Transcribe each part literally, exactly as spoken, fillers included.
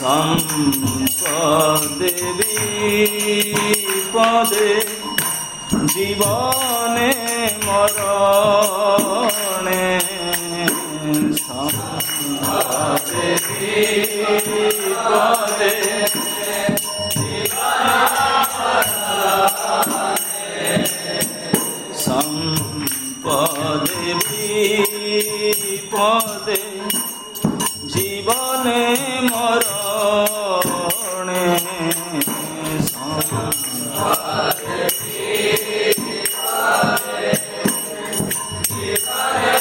সম্পদে বিপদে জীবনে মরণে সম্পদে বিপদে সম্পদে বিপদে জীবনে মরণে সম্পদে বিপদে জীবনে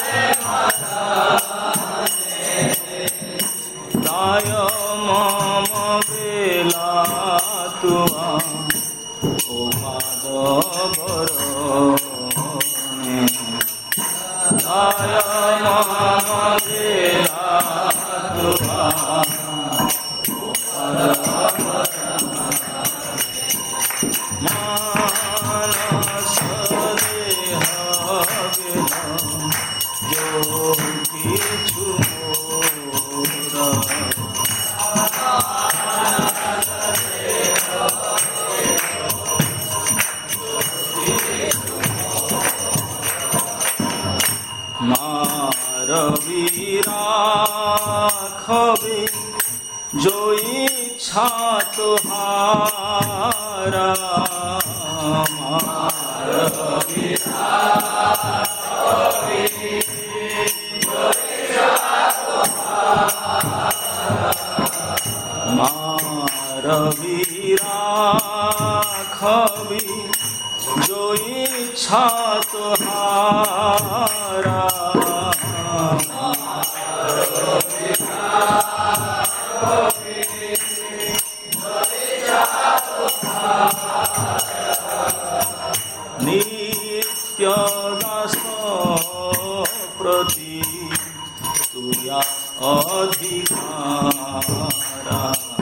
মরণে দায় মম বেলা তুয়া ও মাধবর রাখবে जो इच्छा तुहारा मारवीरा खबी जो इच्छा तुहारा नित्य दास प्रति तुया अधिकारा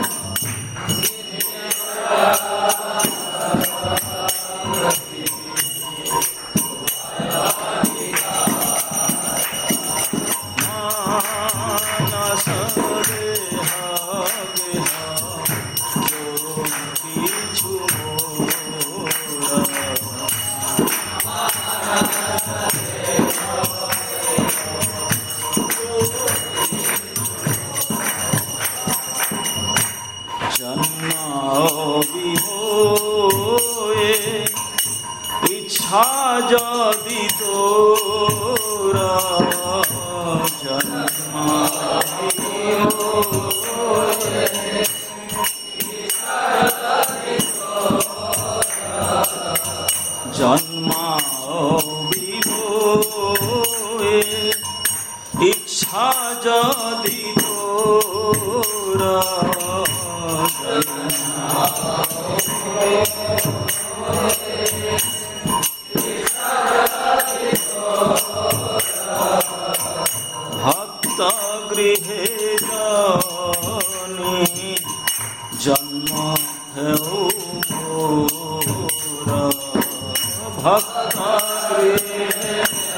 इच्छा जदि तोरा जन्मा जन्मा विभोए इच्छा जदि तोरा भक्त गृहे जानी जन्म है मोरा भक्त गृहे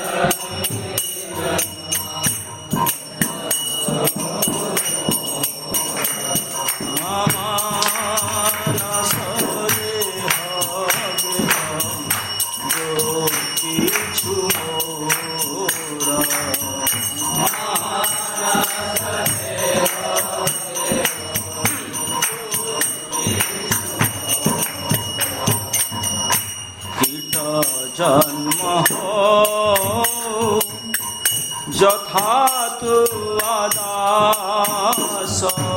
जन्म हो यथा तु आदास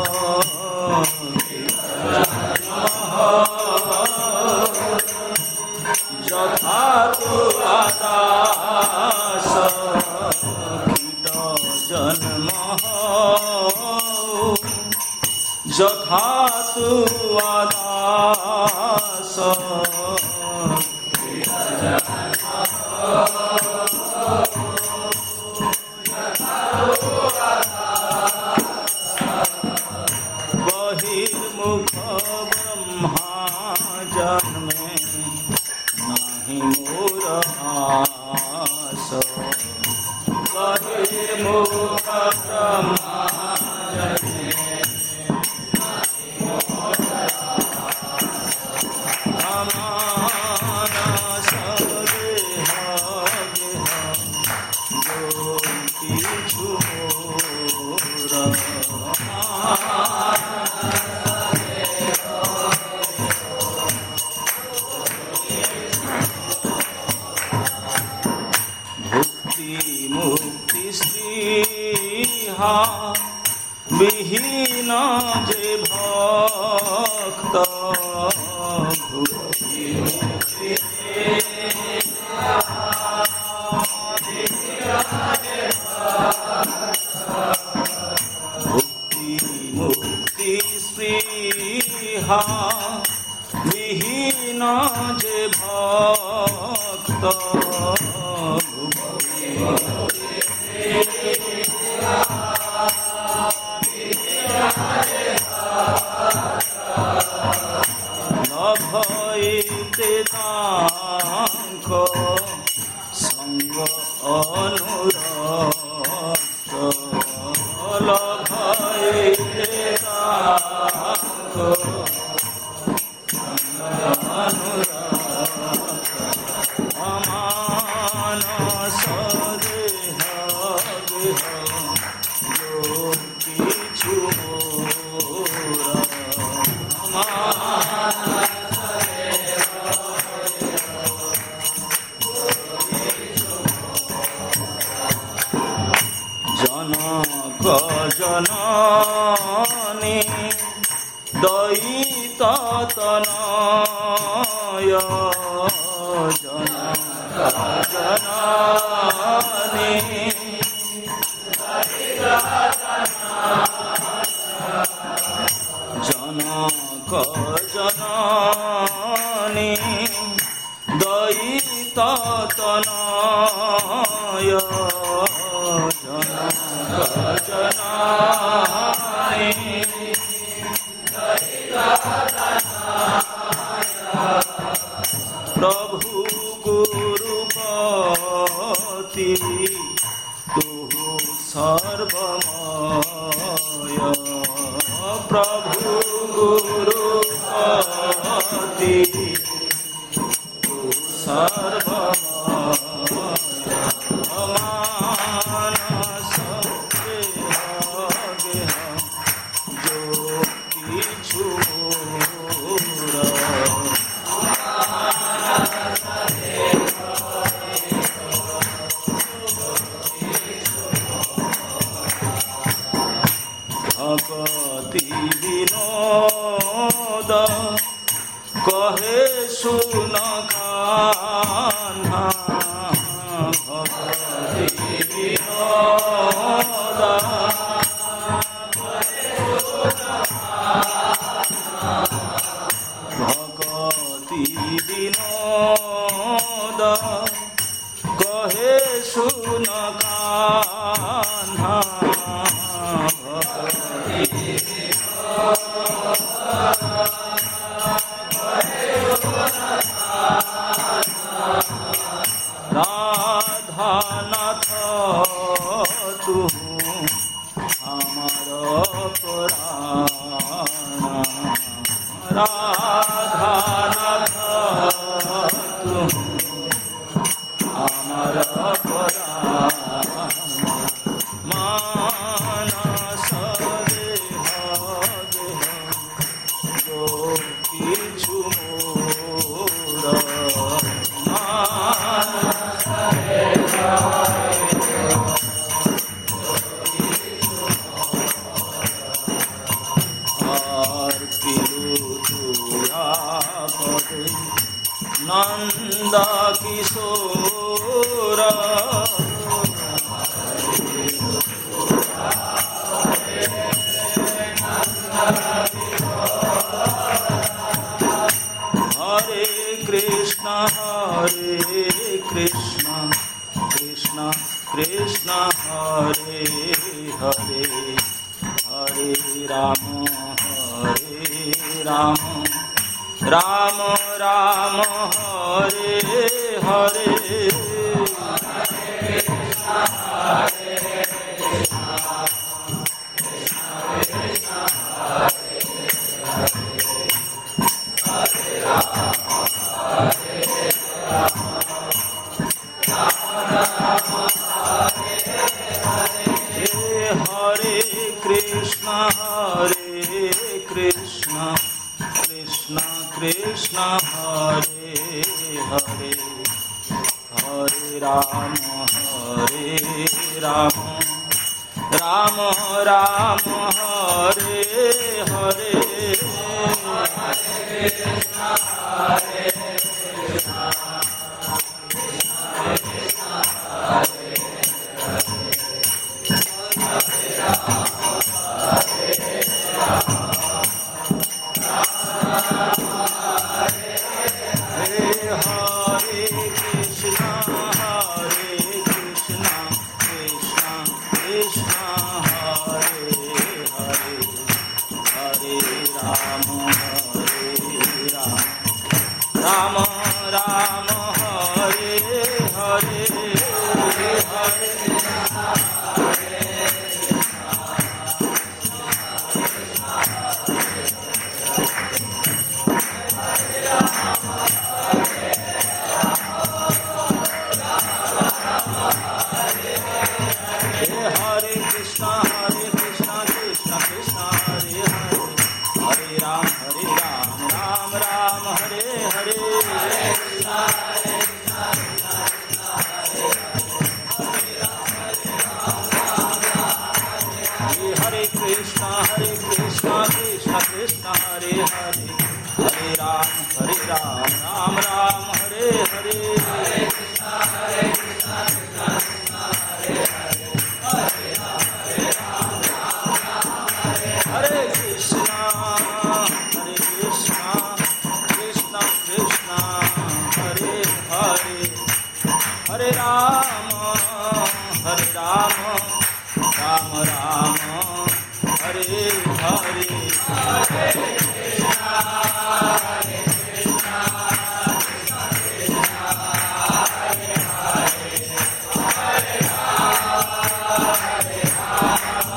यथा तु आदास कीट जन्म हो यथा तु आदास बहिर्मुख ब्रह्मा जन्मे नाही मोर आस बहिर्मुख ब्रह्मा जन्मे भक्ति मुक्ति स्पृहा विहीन जे भक्त भक्ति मुक्ति मुक्ति स्पृहा विहीन जे भक्त नभयते तांक संग अनुरक्त लभयते तांक जननी दयित तनय जनक जननी जनक जननी दयित तनय जनक जननी प्रभु गुरुपति तुहु सर्वमय प्रभु गुरुपति तुहु सर्वमय मानस के आगे हम जो किछु भगति विनोद कहे सुन कान्हा भगति विनोद भगति विनोद कहे सुन कान्हा राधानाथ तू हमार प्राण राधानाथ तू हमार प्राण मानस देह जो किछु मोर नंद किशोर हरे कृष्ण हरे कृष्ण कृष्ण कृष्ण हरे हरे हरे राम हरे राम राम राम हरे हरे हरे कृष्ण हरे कृष्ण कृष्ण कृष्ण हरे हरे हरे राम हरे हरे राम राम राम हरे हरे हरे कृष्णा हरे कृष्णा कृष्णा हरे हरे राम हरे राम हरे कृष्णा हरे कृष्णा कृष्णा कृष्णा हरे हरे हरे राम हरे राम राम राम हरे हरे हरे हरे कृष्णा हरे कृष्णा कृष्णा कृष्णा हरे हरे हरे राम हरे राम राम राम हरे हरे हरे कृष्णा हरे कृष्णा कृष्णा हरे हरे कृष्णा हरे कृष्णा कृष्णा कृष्णा हरे हरे हरे राम हरे राम राम राम हरे हरे हरे कृष्णा हरे कृष्णा कृष्णा कृष्णा हरे हरे कृष्णा हरे कृष्णा कृष्णा कृष्णा हरे हरे हरे राम हरे राम राम राम हरे हरे हरे कृष्णा हरे कृष्णा कृष्णा कृष्णा हरे हरे हरे राम हरे राम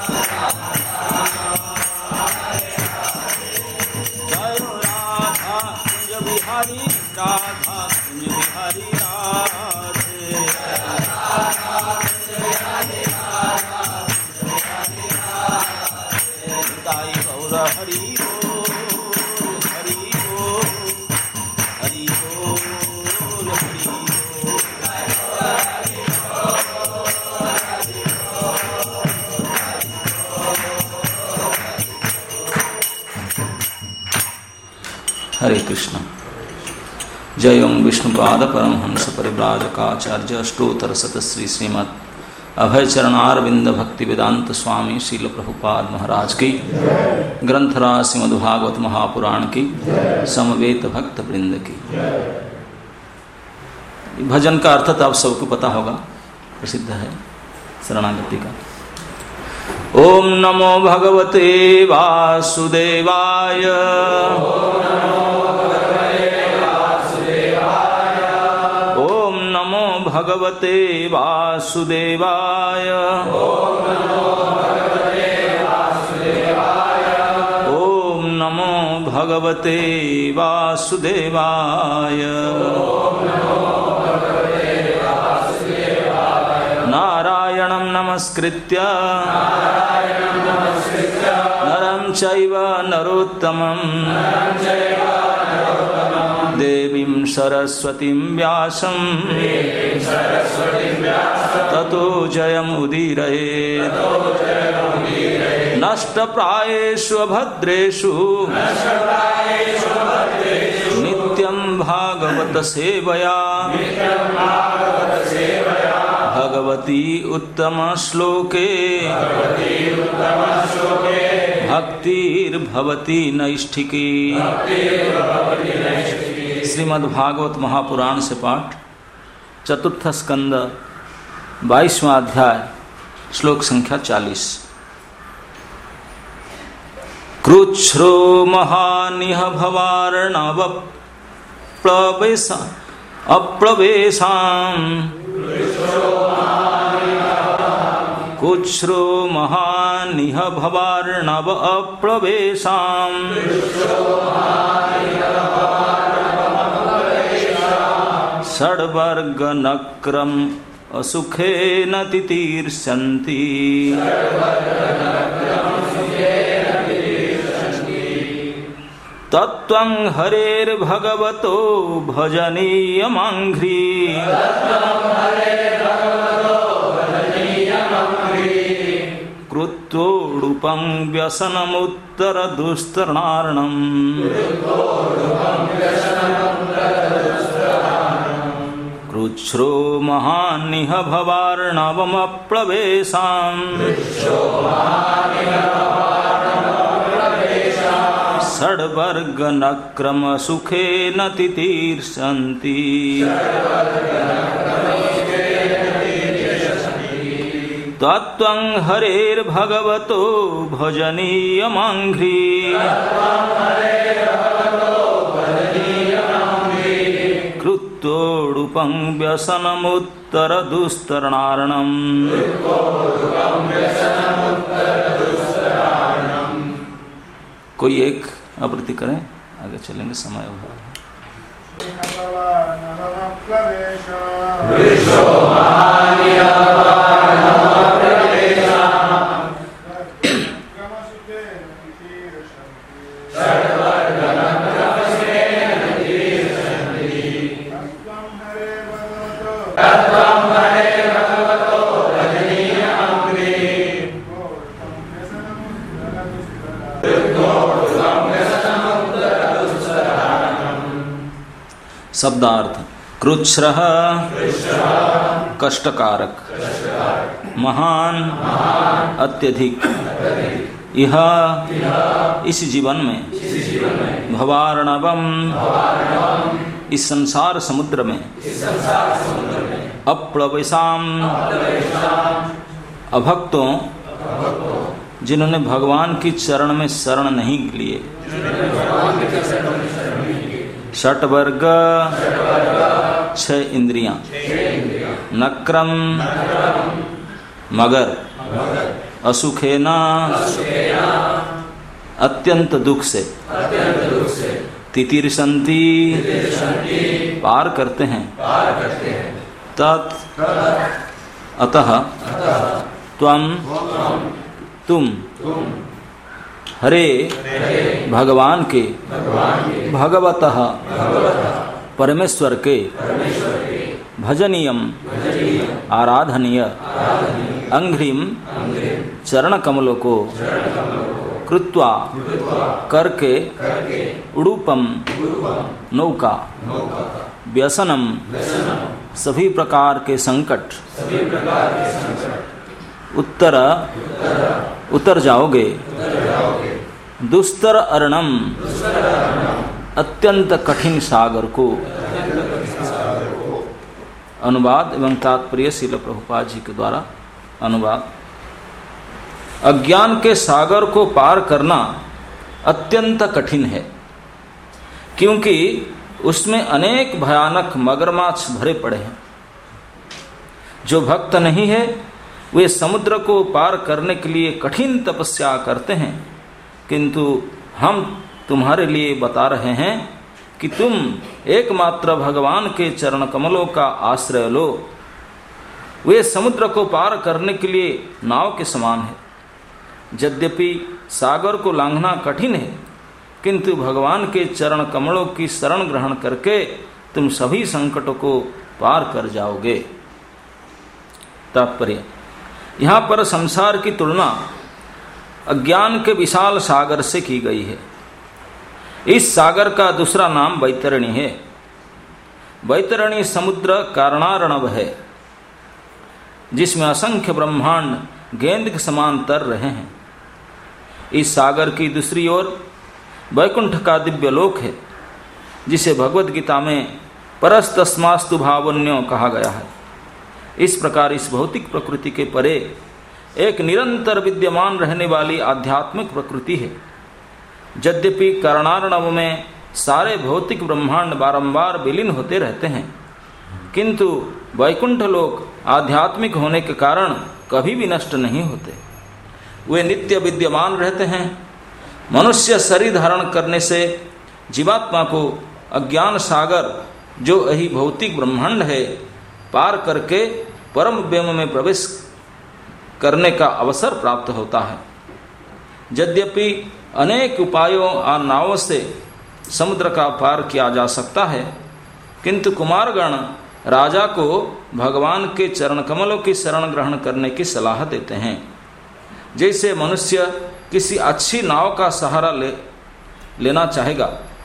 जय राधा कुंज बिहारी राधा कुंज बिहारी राधे ताई गौर हरि बोल हरि बोल हरि बोल हरि हरे कृष्ण। जय ओम विष्णुपाद परमहंस परिव्राजकाचार्य अष्टोत्तर शतश्री श्रीमद् अभय चरणारविंद भक्ति वेदांत स्वामी श्रील प्रभुपाद महाराज की, ग्रंथराज श्रीमद् भागवत महापुराण की, समवेत भक्त वृंद की। भजन का अर्थ तो आप सबको पता होगा, प्रसिद्ध है शरणागति का। ओम नमो भगवते वासुदेवाय भगवते वासुदेवाय ओम नमो भगवते वासुदेवाय नारायणं नमस्कृत्य नरं चैव नरोत्तमं देवीं सरस्वतीं व्यासं ततो जयमुदीरयेत्। नष्टप्रायेषु भद्रेषु नित्यं भागवत सेवया भगवती उत्तम श्लोके भक्तिर्भवती नैष्ठिकी। श्रीमद् भागवत महापुराण से पाठ, चतुर्थ स्कंद, बाईसवां अध्याय, श्लोक संख्या चालीस। कृच्छ्रो महानिह भवार्णव प्लवेश अप्लवेशाम् कुच्छ्रो महानिह भवार्णव अप्लवेशाम् षड्वर्गनक्रम असुखेन तितीर्षन्ति। तत्त्वं हरेर्भगवतो भजनीयमाङ्घ्रि कृत्वोडुपं व्यसनमुत्तरदुस्तरणार्णम् कृच्छ्रो महानिह भवार्णवमप्लवेशाम् षड्वर्गनक्रमसुखेन तितीर्षन्ति तत्त्वं हरेर्भगवतो भजनीयमङ्घ्रि कृत्वोडुपं व्यसनमुत्तरदुस्तरणार्णम्। कोई एक आवृत्ति करें, आगे चलेंगे, समय होगा। शब्दार्थ कृच्छ्रः कष्टकारक, महान अत्यधिक, यह इस जीवन में, भवार्णवम इस संसार समुद्र में, अप्लवेशाम अभक्तों जिन्होंने भगवान की चरण में शरण नहीं लिए, षट वर्ग छह इंद्रियां, नक्रम मगर, असुखेना अत्यंत दुख से, तितीर्षन्ति पार करते हैं, तत् अतः त्वं तुम हरे भगवान के, भगवतः परमेश्वर के, भजनीयम आराधनीय, अंघ्रिम चरण कमलों को, कृत्वा करके, उडुपम नौका, व्यसनम सभी प्रकार के संकट, उत्तर उतर जाओगे, दुस्तर अर्णम अत्यंत कठिन सागर को। अनुवाद एवं तात्पर्य श्रील प्रभुपाद जी के द्वारा अनुवाद। अज्ञान के सागर को पार करना अत्यंत कठिन है, क्योंकि उसमें अनेक भयानक मगरमच्छ भरे पड़े हैं। जो भक्त नहीं है वे समुद्र को पार करने के लिए कठिन तपस्या करते हैं, किंतु हम तुम्हारे लिए बता रहे हैं कि तुम एकमात्र भगवान के चरण कमलों का आश्रय लो। वे समुद्र को पार करने के लिए नाव के समान है। यद्यपि सागर को लांघना कठिन है, किंतु भगवान के चरण कमलों की शरण ग्रहण करके तुम सभी संकटों को पार कर जाओगे। तात्पर्य, यहाँ पर संसार की तुलना अज्ञान के विशाल सागर से की गई है। इस सागर का दूसरा नाम वैतरणी है। वैतरणी समुद्र कारणार्णव है, जिसमें असंख्य ब्रह्मांड गेंद के समान तर रहे हैं। इस सागर की दूसरी ओर वैकुंठ का दिव्य लोक है, जिसे भगवद गीता में परस्तस्मास्तु भावन्यो कहा गया है। इस प्रकार इस भौतिक प्रकृति के परे एक निरंतर विद्यमान रहने वाली आध्यात्मिक प्रकृति है। यद्यपि कारणार्णव में सारे भौतिक ब्रह्मांड बारंबार विलीन होते रहते हैं, किंतु वैकुंठ लोक आध्यात्मिक होने के कारण कभी भी नष्ट नहीं होते। वे नित्य विद्यमान रहते हैं। मनुष्य शरीर धारण करने से जीवात्मा को अज्ञान सागर, जो यही भौतिक ब्रह्मांड है, पार करके परम ब्रह्म में प्रवेश करने का अवसर प्राप्त होता है। यद्यपि अनेक उपायों और नावों से समुद्र का पार किया जा सकता है, किंतु कुमारगण राजा को भगवान के चरण कमलों की शरण ग्रहण करने की सलाह देते हैं। जैसे मनुष्य किसी अच्छी नाव का सहारा ले लेना चाहेगा।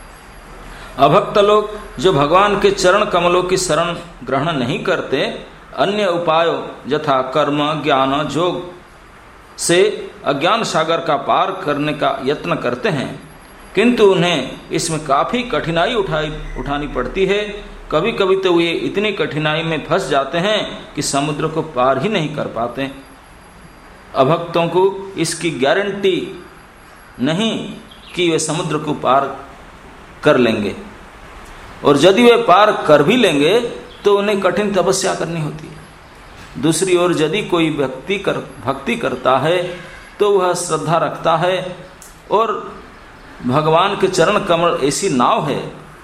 अभक्त लोग जो भगवान के चरण कमलों की शरण ग्रहण नहीं करते, अन्य उपायों यथा कर्म ज्ञान योग से अज्ञान सागर का पार करने का यत्न करते हैं, किंतु उन्हें इसमें काफ़ी कठिनाई उठाई उठानी पड़ती है। कभी कभी तो वे इतनी कठिनाई में फंस जाते हैं कि समुद्र को पार ही नहीं कर पाते। अभक्तों को इसकी गारंटी नहीं कि वे समुद्र को पार कर लेंगे, और यदि वे पार कर भी लेंगे तो उन्हें कठिन तपस्या करनी होती है। दूसरी ओर यदि कोई भक्ति कर भक्ति करता है तो वह श्रद्धा रखता है, और भगवान के चरण कमल ऐसी नाव है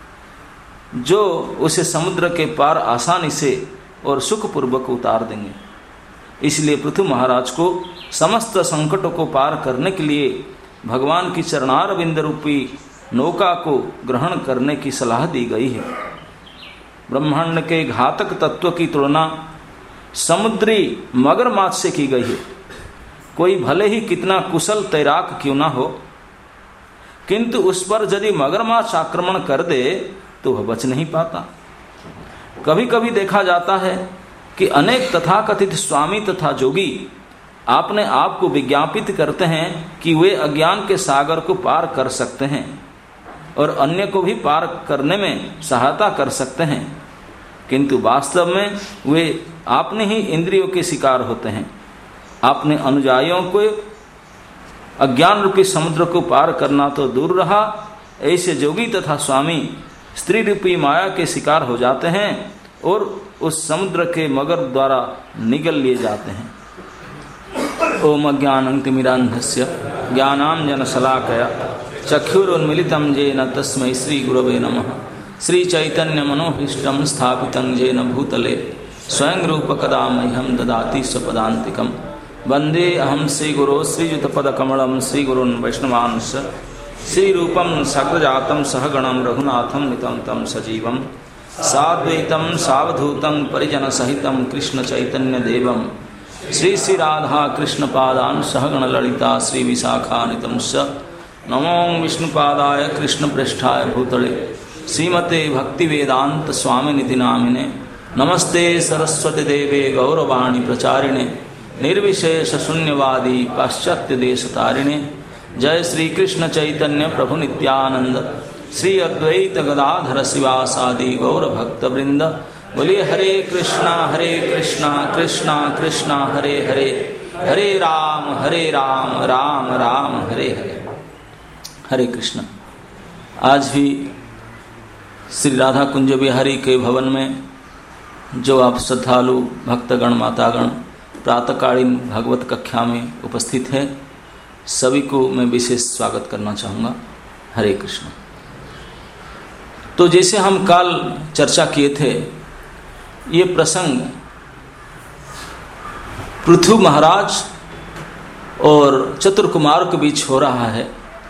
जो उसे समुद्र के पार आसानी से और सुखपूर्वक उतार देंगे। इसलिए पृथु महाराज को समस्त संकटों को पार करने के लिए भगवान की चरणारविंद रूपी नौका को ग्रहण करने की सलाह दी गई है। ब्रह्मांड के घातक तत्व की तुलना समुद्री मगरमच्छ से की गई है। कोई भले ही कितना कुशल तैराक क्यों ना हो, किंतु उस पर यदि मगरमच्छ आक्रमण कर दे तो वह बच नहीं पाता। कभी कभी देखा जाता है कि अनेक तथाकथित स्वामी तथा जोगी अपने आप को विज्ञापित करते हैं कि वे अज्ञान के सागर को पार कर सकते हैं और अन्य को भी पार करने में सहायता कर सकते हैं, किंतु वास्तव में वे अपने ही इंद्रियों के शिकार होते हैं। अपने अनुयायियों को अज्ञान रूपी समुद्र को पार करना तो दूर रहा, ऐसे जोगी तथा स्वामी स्त्री रूपी माया के शिकार हो जाते हैं और उस समुद्र के मगर द्वारा निगल लिए जाते हैं। ओम अज्ञानंतिमिरान्धस्य ज्ञानांजनशलाकया चक्षुरुन्मीलितं येन तस्मै श्री गुरवे नमः। श्री चैतन्य मनोभीष्टं स्थापितं येन भूतले स्वयं रूप कदा मह्यं ददाति स्वपदान्तिकं। वंदे अहं श्रीगुरो श्रीयुतपदकमलं श्रीगुरून् वैष्णवांश्च श्रीरूपं सग्रजातं सहगणं रघुनाथं नितं तं सजीवं साद्वैतं सावधूतं परिजनसहितं कृष्णचैतन्यदेवं श्री श्री राधा कृष्णपादान् सहगण ललिता श्री विशाखानितं च। नमो विष्णुपादाय कृष्णप्रेष्ठाय भूतले श्रीमते भक्तिवेदांत स्वामिनिति नामिने। नमस्ते सरस्वती देवे गौरवाणी प्रचारिणे निर्विशेष शून्यवादी पाश्चात्य देश तारिणे। जय श्री कृष्ण चैतन्य प्रभु नित्यानंद श्री अद्वैत गदाधर शिवासादि गौर भक्त वृंद। बोलिए हरे कृष्णा हरे कृष्णा कृष्णा कृष्णा हरे हरे, हरे राम हरे राम राम राम हरे हरे। हरे कृष्ण। आज भी श्री राधा कुंज बिहारी के भवन में जो आप श्रद्धालु भक्तगण मातागण प्रातःकालीन भागवत कक्षा में उपस्थित है, सभी को मैं विशेष स्वागत करना चाहूँगा। हरे कृष्ण। तो जैसे हम कल चर्चा किए थे, ये प्रसंग पृथु महाराज और चतुर्कुमार के बीच हो रहा है।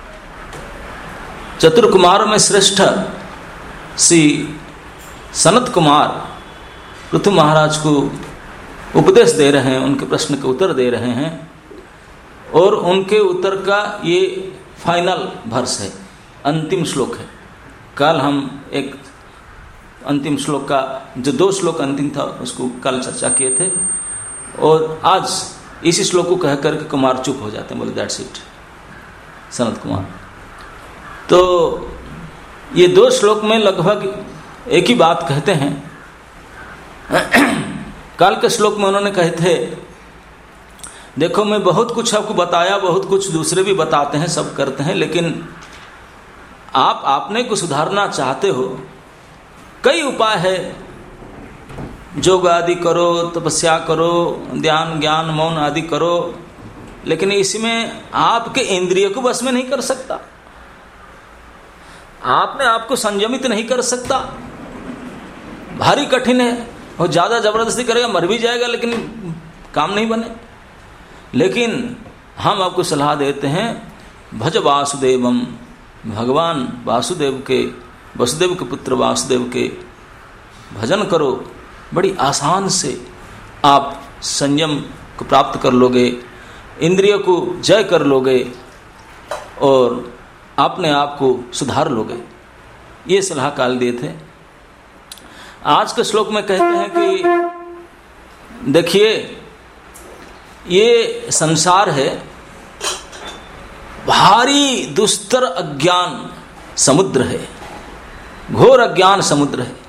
चतुर्कुमार में श्रेष्ठ श्री सनत कुमार पृथु महाराज को उपदेश दे रहे हैं, उनके प्रश्न के उत्तर दे रहे हैं, और उनके उत्तर का ये फाइनल वर्ष है, अंतिम श्लोक है। कल हम एक अंतिम श्लोक का जो दो श्लोक अंतिम था उसको कल चर्चा किए थे, और आज इसी श्लोक को कह करके कुमार चुप हो जाते हैं, बोले दैट्स इट सनत कुमार। तो ये दो श्लोक में लगभग एक ही बात कहते हैं। कल के श्लोक में उन्होंने कहे थे, देखो मैं बहुत कुछ आपको बताया, बहुत कुछ दूसरे भी बताते हैं, सब करते हैं, लेकिन आप आपने को सुधारना चाहते हो, कई उपाय है, योग आदि करो, तपस्या करो, ध्यान ज्ञान मौन आदि करो, लेकिन इसमें आपके इंद्रिय को बस में नहीं कर सकता, आपने आपको संयमित नहीं कर सकता, भारी कठिन है, और ज्यादा जबरदस्ती करेगा मर भी जाएगा लेकिन काम नहीं बने। लेकिन हम आपको सलाह देते हैं, भज वासुदेवम, भगवान वासुदेव के, वसुदेव के पुत्र वासुदेव के भजन करो, बड़ी आसान से आप संयम को प्राप्त कर लोगे। इंद्रियों को जय कर लोगे और अपने आप को सुधार लोगे। ये सलाह काल दिए थे। आज के श्लोक में कहते हैं कि देखिए ये संसार है, भारी दुस्तर अज्ञान समुद्र है, घोर अज्ञान समुद्र है,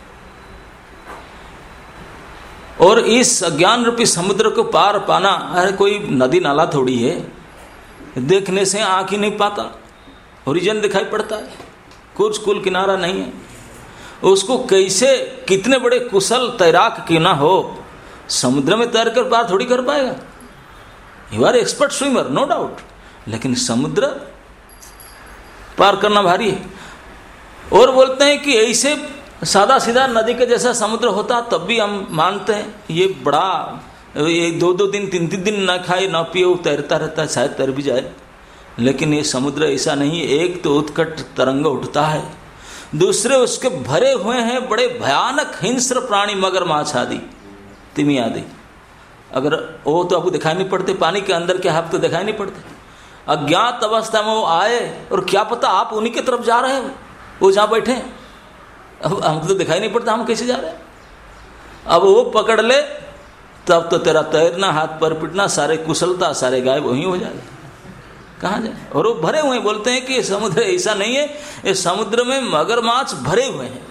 और इस अज्ञान रूपी समुद्र को पार पाना, अरे कोई नदी नाला थोड़ी है, देखने से आंख ही नहीं पाता, ओरिजिन दिखाई पड़ता है, कुछ कुल किनारा नहीं है। उसको कैसे, कितने बड़े कुशल तैराक क्यों ना हो, समुद्र में तैर कर पार थोड़ी कर पाएगा। You are expert swimmer no doubt, लेकिन समुद्र पार करना भारी है। और बोलते हैं कि ऐसे सादा सीधा नदी के जैसा समुद्र होता तब भी हम मानते हैं ये बड़ा, ये दो दो दिन तीन तीन दिन ना खाए ना पिए वो तैरता रहता है, शायद तैर भी जाए। लेकिन ये समुद्र ऐसा नहीं है। एक तो उत्कट तरंग उठता है, दूसरे उसके भरे हुए हैं बड़े भयानक हिंस्र प्राणी, मगरमाछ आदि, तिमी आदि। अगर वो तो आपको दिखाई नहीं पड़ते, पानी के अंदर के हाथ तो दिखाई नहीं पड़ते। अज्ञात अवस्था में वो आए और क्या पता आप उन्हीं की तरफ जा रहे हो, वो जहाँ बैठे हैं, अब हमको तो दिखाई नहीं पड़ता हम कैसे जा रहे हैं। अब वो पकड़ ले तब तो तेरा तैरना, हाथ पर पिटना, सारे कुशलता सारे गायब वहीं हो जाए, कहाँ जाए। और वो भरे हुए, बोलते हैं कि समुद्र ऐसा नहीं है, इस समुद्र में मगरमाछ भरे हुए हैं,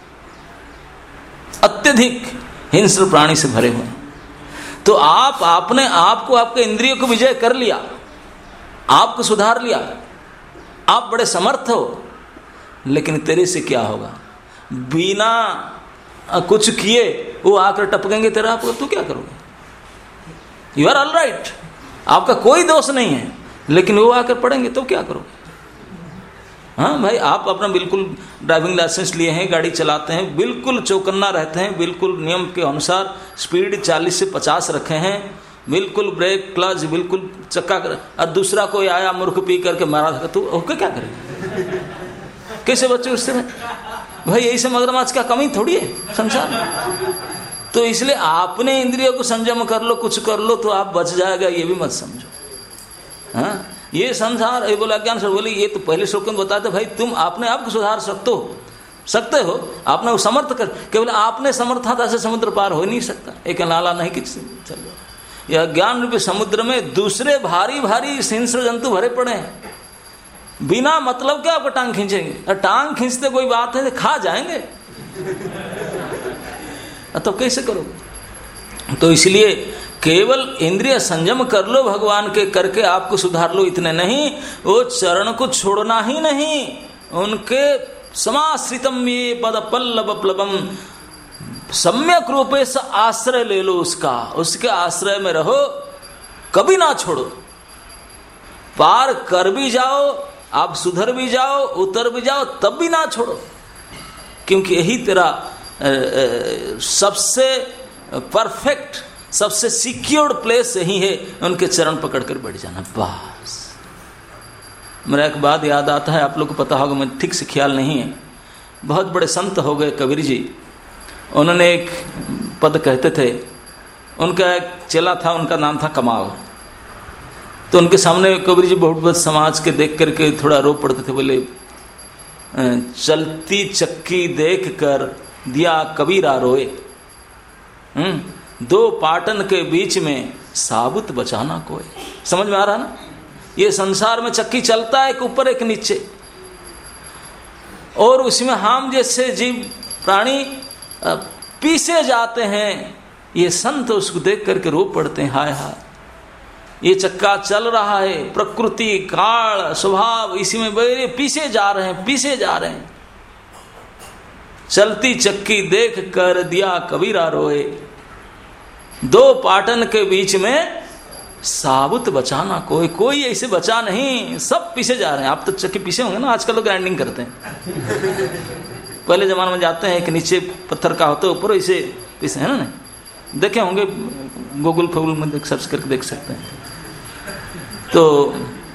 अत्यधिक हिंस्र प्राणी से भरे हुए हैं। तो आप आपने आपको, आपके इंद्रियों को विजय कर लिया, आपको सुधार लिया, आप बड़े समर्थ हो, लेकिन तेरे से क्या होगा? बिना कुछ किए वो आकर टपकेंगे तेरा, आपको तू क्या करोगे? यू आर ऑल राइट, आपका कोई दोष नहीं है, लेकिन वो आकर पड़ेंगे तो क्या करोगे? हाँ भाई, आप अपना बिल्कुल ड्राइविंग लाइसेंस लिए हैं, गाड़ी चलाते हैं, बिल्कुल चौकन्ना रहते हैं, बिल्कुल नियम के अनुसार स्पीड चालीस से पचास रखे हैं, बिल्कुल ब्रेक क्लच बिल्कुल चक्का कर, और दूसरा कोई आया मूर्ख पी करके मारा, तो ओके क्या करेगा? कैसे बच्चे उससे? भाई ऐसे मगरमच्छ का कमी थोड़ी है संसार में। तो इसलिए आपने इंद्रियों को संयम कर लो, कुछ कर लो तो आप बच जाएगा, ये भी मत समझो। हाँ, ये संसार, ये बोला ज्ञान सर बोले, ये तो पहले श्लोक में बताते भाई तुम अपने आप को सुधार सकते हो सकते हो आपने वो समर्थ कर, केवल आपने समर्थता से समुद्र पार हो नहीं सकता। एक नाला नहीं कि चल, यह ज्ञान रूपी समुद्र में दूसरे भारी भारी हिंस्र जंतु भरे पड़े हैं, बिना मतलब के आपको टांग खींचेंगे। टांग खींचते कोई बात है, खा जाएंगे, तो कैसे करोगे? तो इसलिए केवल इंद्रिय संयम कर लो, भगवान के करके आपको सुधार लो, इतने नहीं, वो चरण को छोड़ना ही नहीं, उनके समाश्रितम ये पद पल्लव प्लवम, सम्यक रूपे से आश्रय ले लो उसका, उसके आश्रय में रहो, कभी ना छोड़ो। पार कर भी जाओ, आप सुधर भी जाओ, उतर भी जाओ, तब भी ना छोड़ो, क्योंकि यही तेरा सबसे परफेक्ट, सबसे सिक्योर्ड प्लेस यही है, उनके चरण पकड़कर बैठ जाना बस। मेरा एक बात याद आता है, आप लोग को पता होगा, मुझे ठीक से ख्याल नहीं है। बहुत बड़े संत हो गए कबीर जी, उन्होंने एक पद कहते थे, उनका एक चेला था, उनका नाम था कमाल। तो उनके सामने कबीर जी बहुत बहुत समाज के देख करके थोड़ा रो पड़ते थे, बोले चलती चक्की देख कर दिया कबीरा रोए, हम्म दो पाटन के बीच में साबुत बचाना कोई। समझ में आ रहा ना? ये संसार में चक्की चलता है, एक ऊपर एक नीचे, और उसमें हम जैसे जीव प्राणी पीसे जाते हैं। ये संत उसको देख करके रो पड़ते हैं, हाय हाय, ये चक्का चल रहा है, प्रकृति काल स्वभाव इसी में बड़े पीसे जा रहे हैं, पीसे जा रहे हैं। चलती चक्की देख कर दिया कबीरा रोए, दो पाटन के बीच में साबुत बचाना कोई। कोई ऐसे बचा नहीं, सब पीसे जा रहे हैं। आप तो चक्की पीसे होंगे ना, आजकल लोग ग्राइंडिंग करते हैं। पहले जमाने में जाते हैं कि नीचे पत्थर का होता है, ऊपर ऐसे पीसे, है ना? नहीं देखे होंगे, गूगल फोगल में देख, सर्च करके देख सकते हैं। तो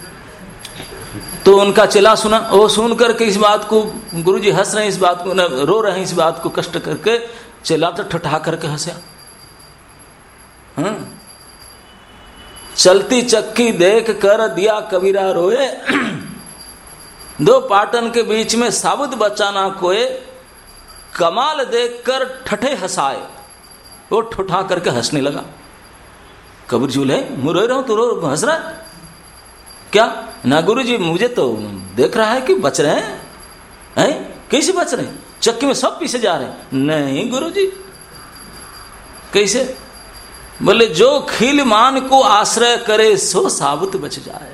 तो उनका चेला सुना, वो सुन करके इस बात को, गुरुजी हंस रहे हैं इस बात को, रो रहे हैं इस बात को कष्ट करके, चेला तो ठठा करके हंसा। हाँ, चलती चक्की देख कर दिया कबीरा रोए, दो पाटन के बीच में साबुत बच्चा ना कोए, कमाल देखकर ठठे हंसाए। वो ठुठा करके हंसने लगा। कबीर जी बोले, मैं रो रहा हूं, तू रो हंस रहा है क्या? ना गुरु जी, मुझे तो देख रहा है कि बच रहे हैं। हैं? कैसे बच रहे हैं? चक्की में सब पीछे जा रहे हैं। नहीं गुरु जी, कैसे? बोले, जो खील मान को आश्रय करे सो साबुत बच जाए।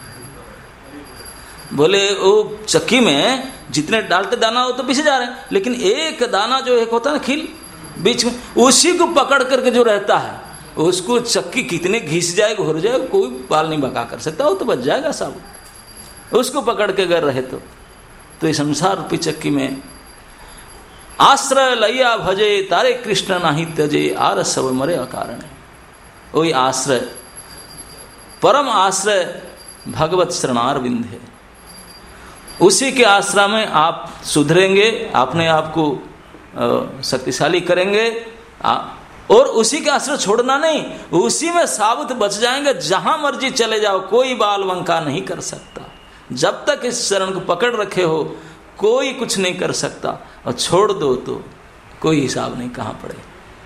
बोले, वो चक्की में जितने डालते दाना हो तो पीछे जा रहे हैं, लेकिन एक दाना जो एक होता है ना खील बीच में, उसी को पकड़ करके जो रहता है, उसको चक्की कितने घिस जाए घुर जाए, कोई पाल नहीं बका कर सकता, वो तो बच जाएगा साबुत। उसको पकड़ के अगर रहे तो तो इस संसार रूपी चक्की में आश्रय लैया भजे, तारे कृष्ण नाही त्यजे, आर सब मरे अकारण। वही आश्रय, परम आश्रय भगवत शरणारविंद है। उसी के आश्रय में आप सुधरेंगे, अपने आप को शक्तिशाली करेंगे, आ, और उसी का आश्रय छोड़ना नहीं, उसी में साबुत बच जाएंगे। जहां मर्जी चले जाओ, कोई बाल वंका नहीं कर सकता। जब तक इस चरण को पकड़ रखे हो, कोई कुछ नहीं कर सकता, और छोड़ दो तो कोई हिसाब नहीं कहां पड़े।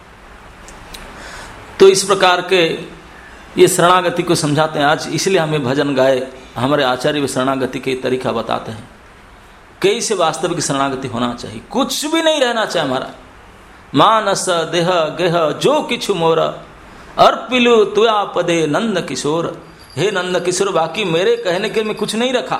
तो इस प्रकार के ये शरणागति को समझाते हैं आज। इसलिए हमें भजन गाए हमारे आचार्य भी शरणागति के तरीका बताते हैं, कैसे वास्तविक शरणागति होना चाहिए। कुछ भी नहीं रहना चाहिए हमारा, मानस देह गेह जो किछु मोर, अर्पिलु तुया पदे नंद किशोर। हे नंद किशोर, बाकी मेरे कहने के में कुछ नहीं रखा।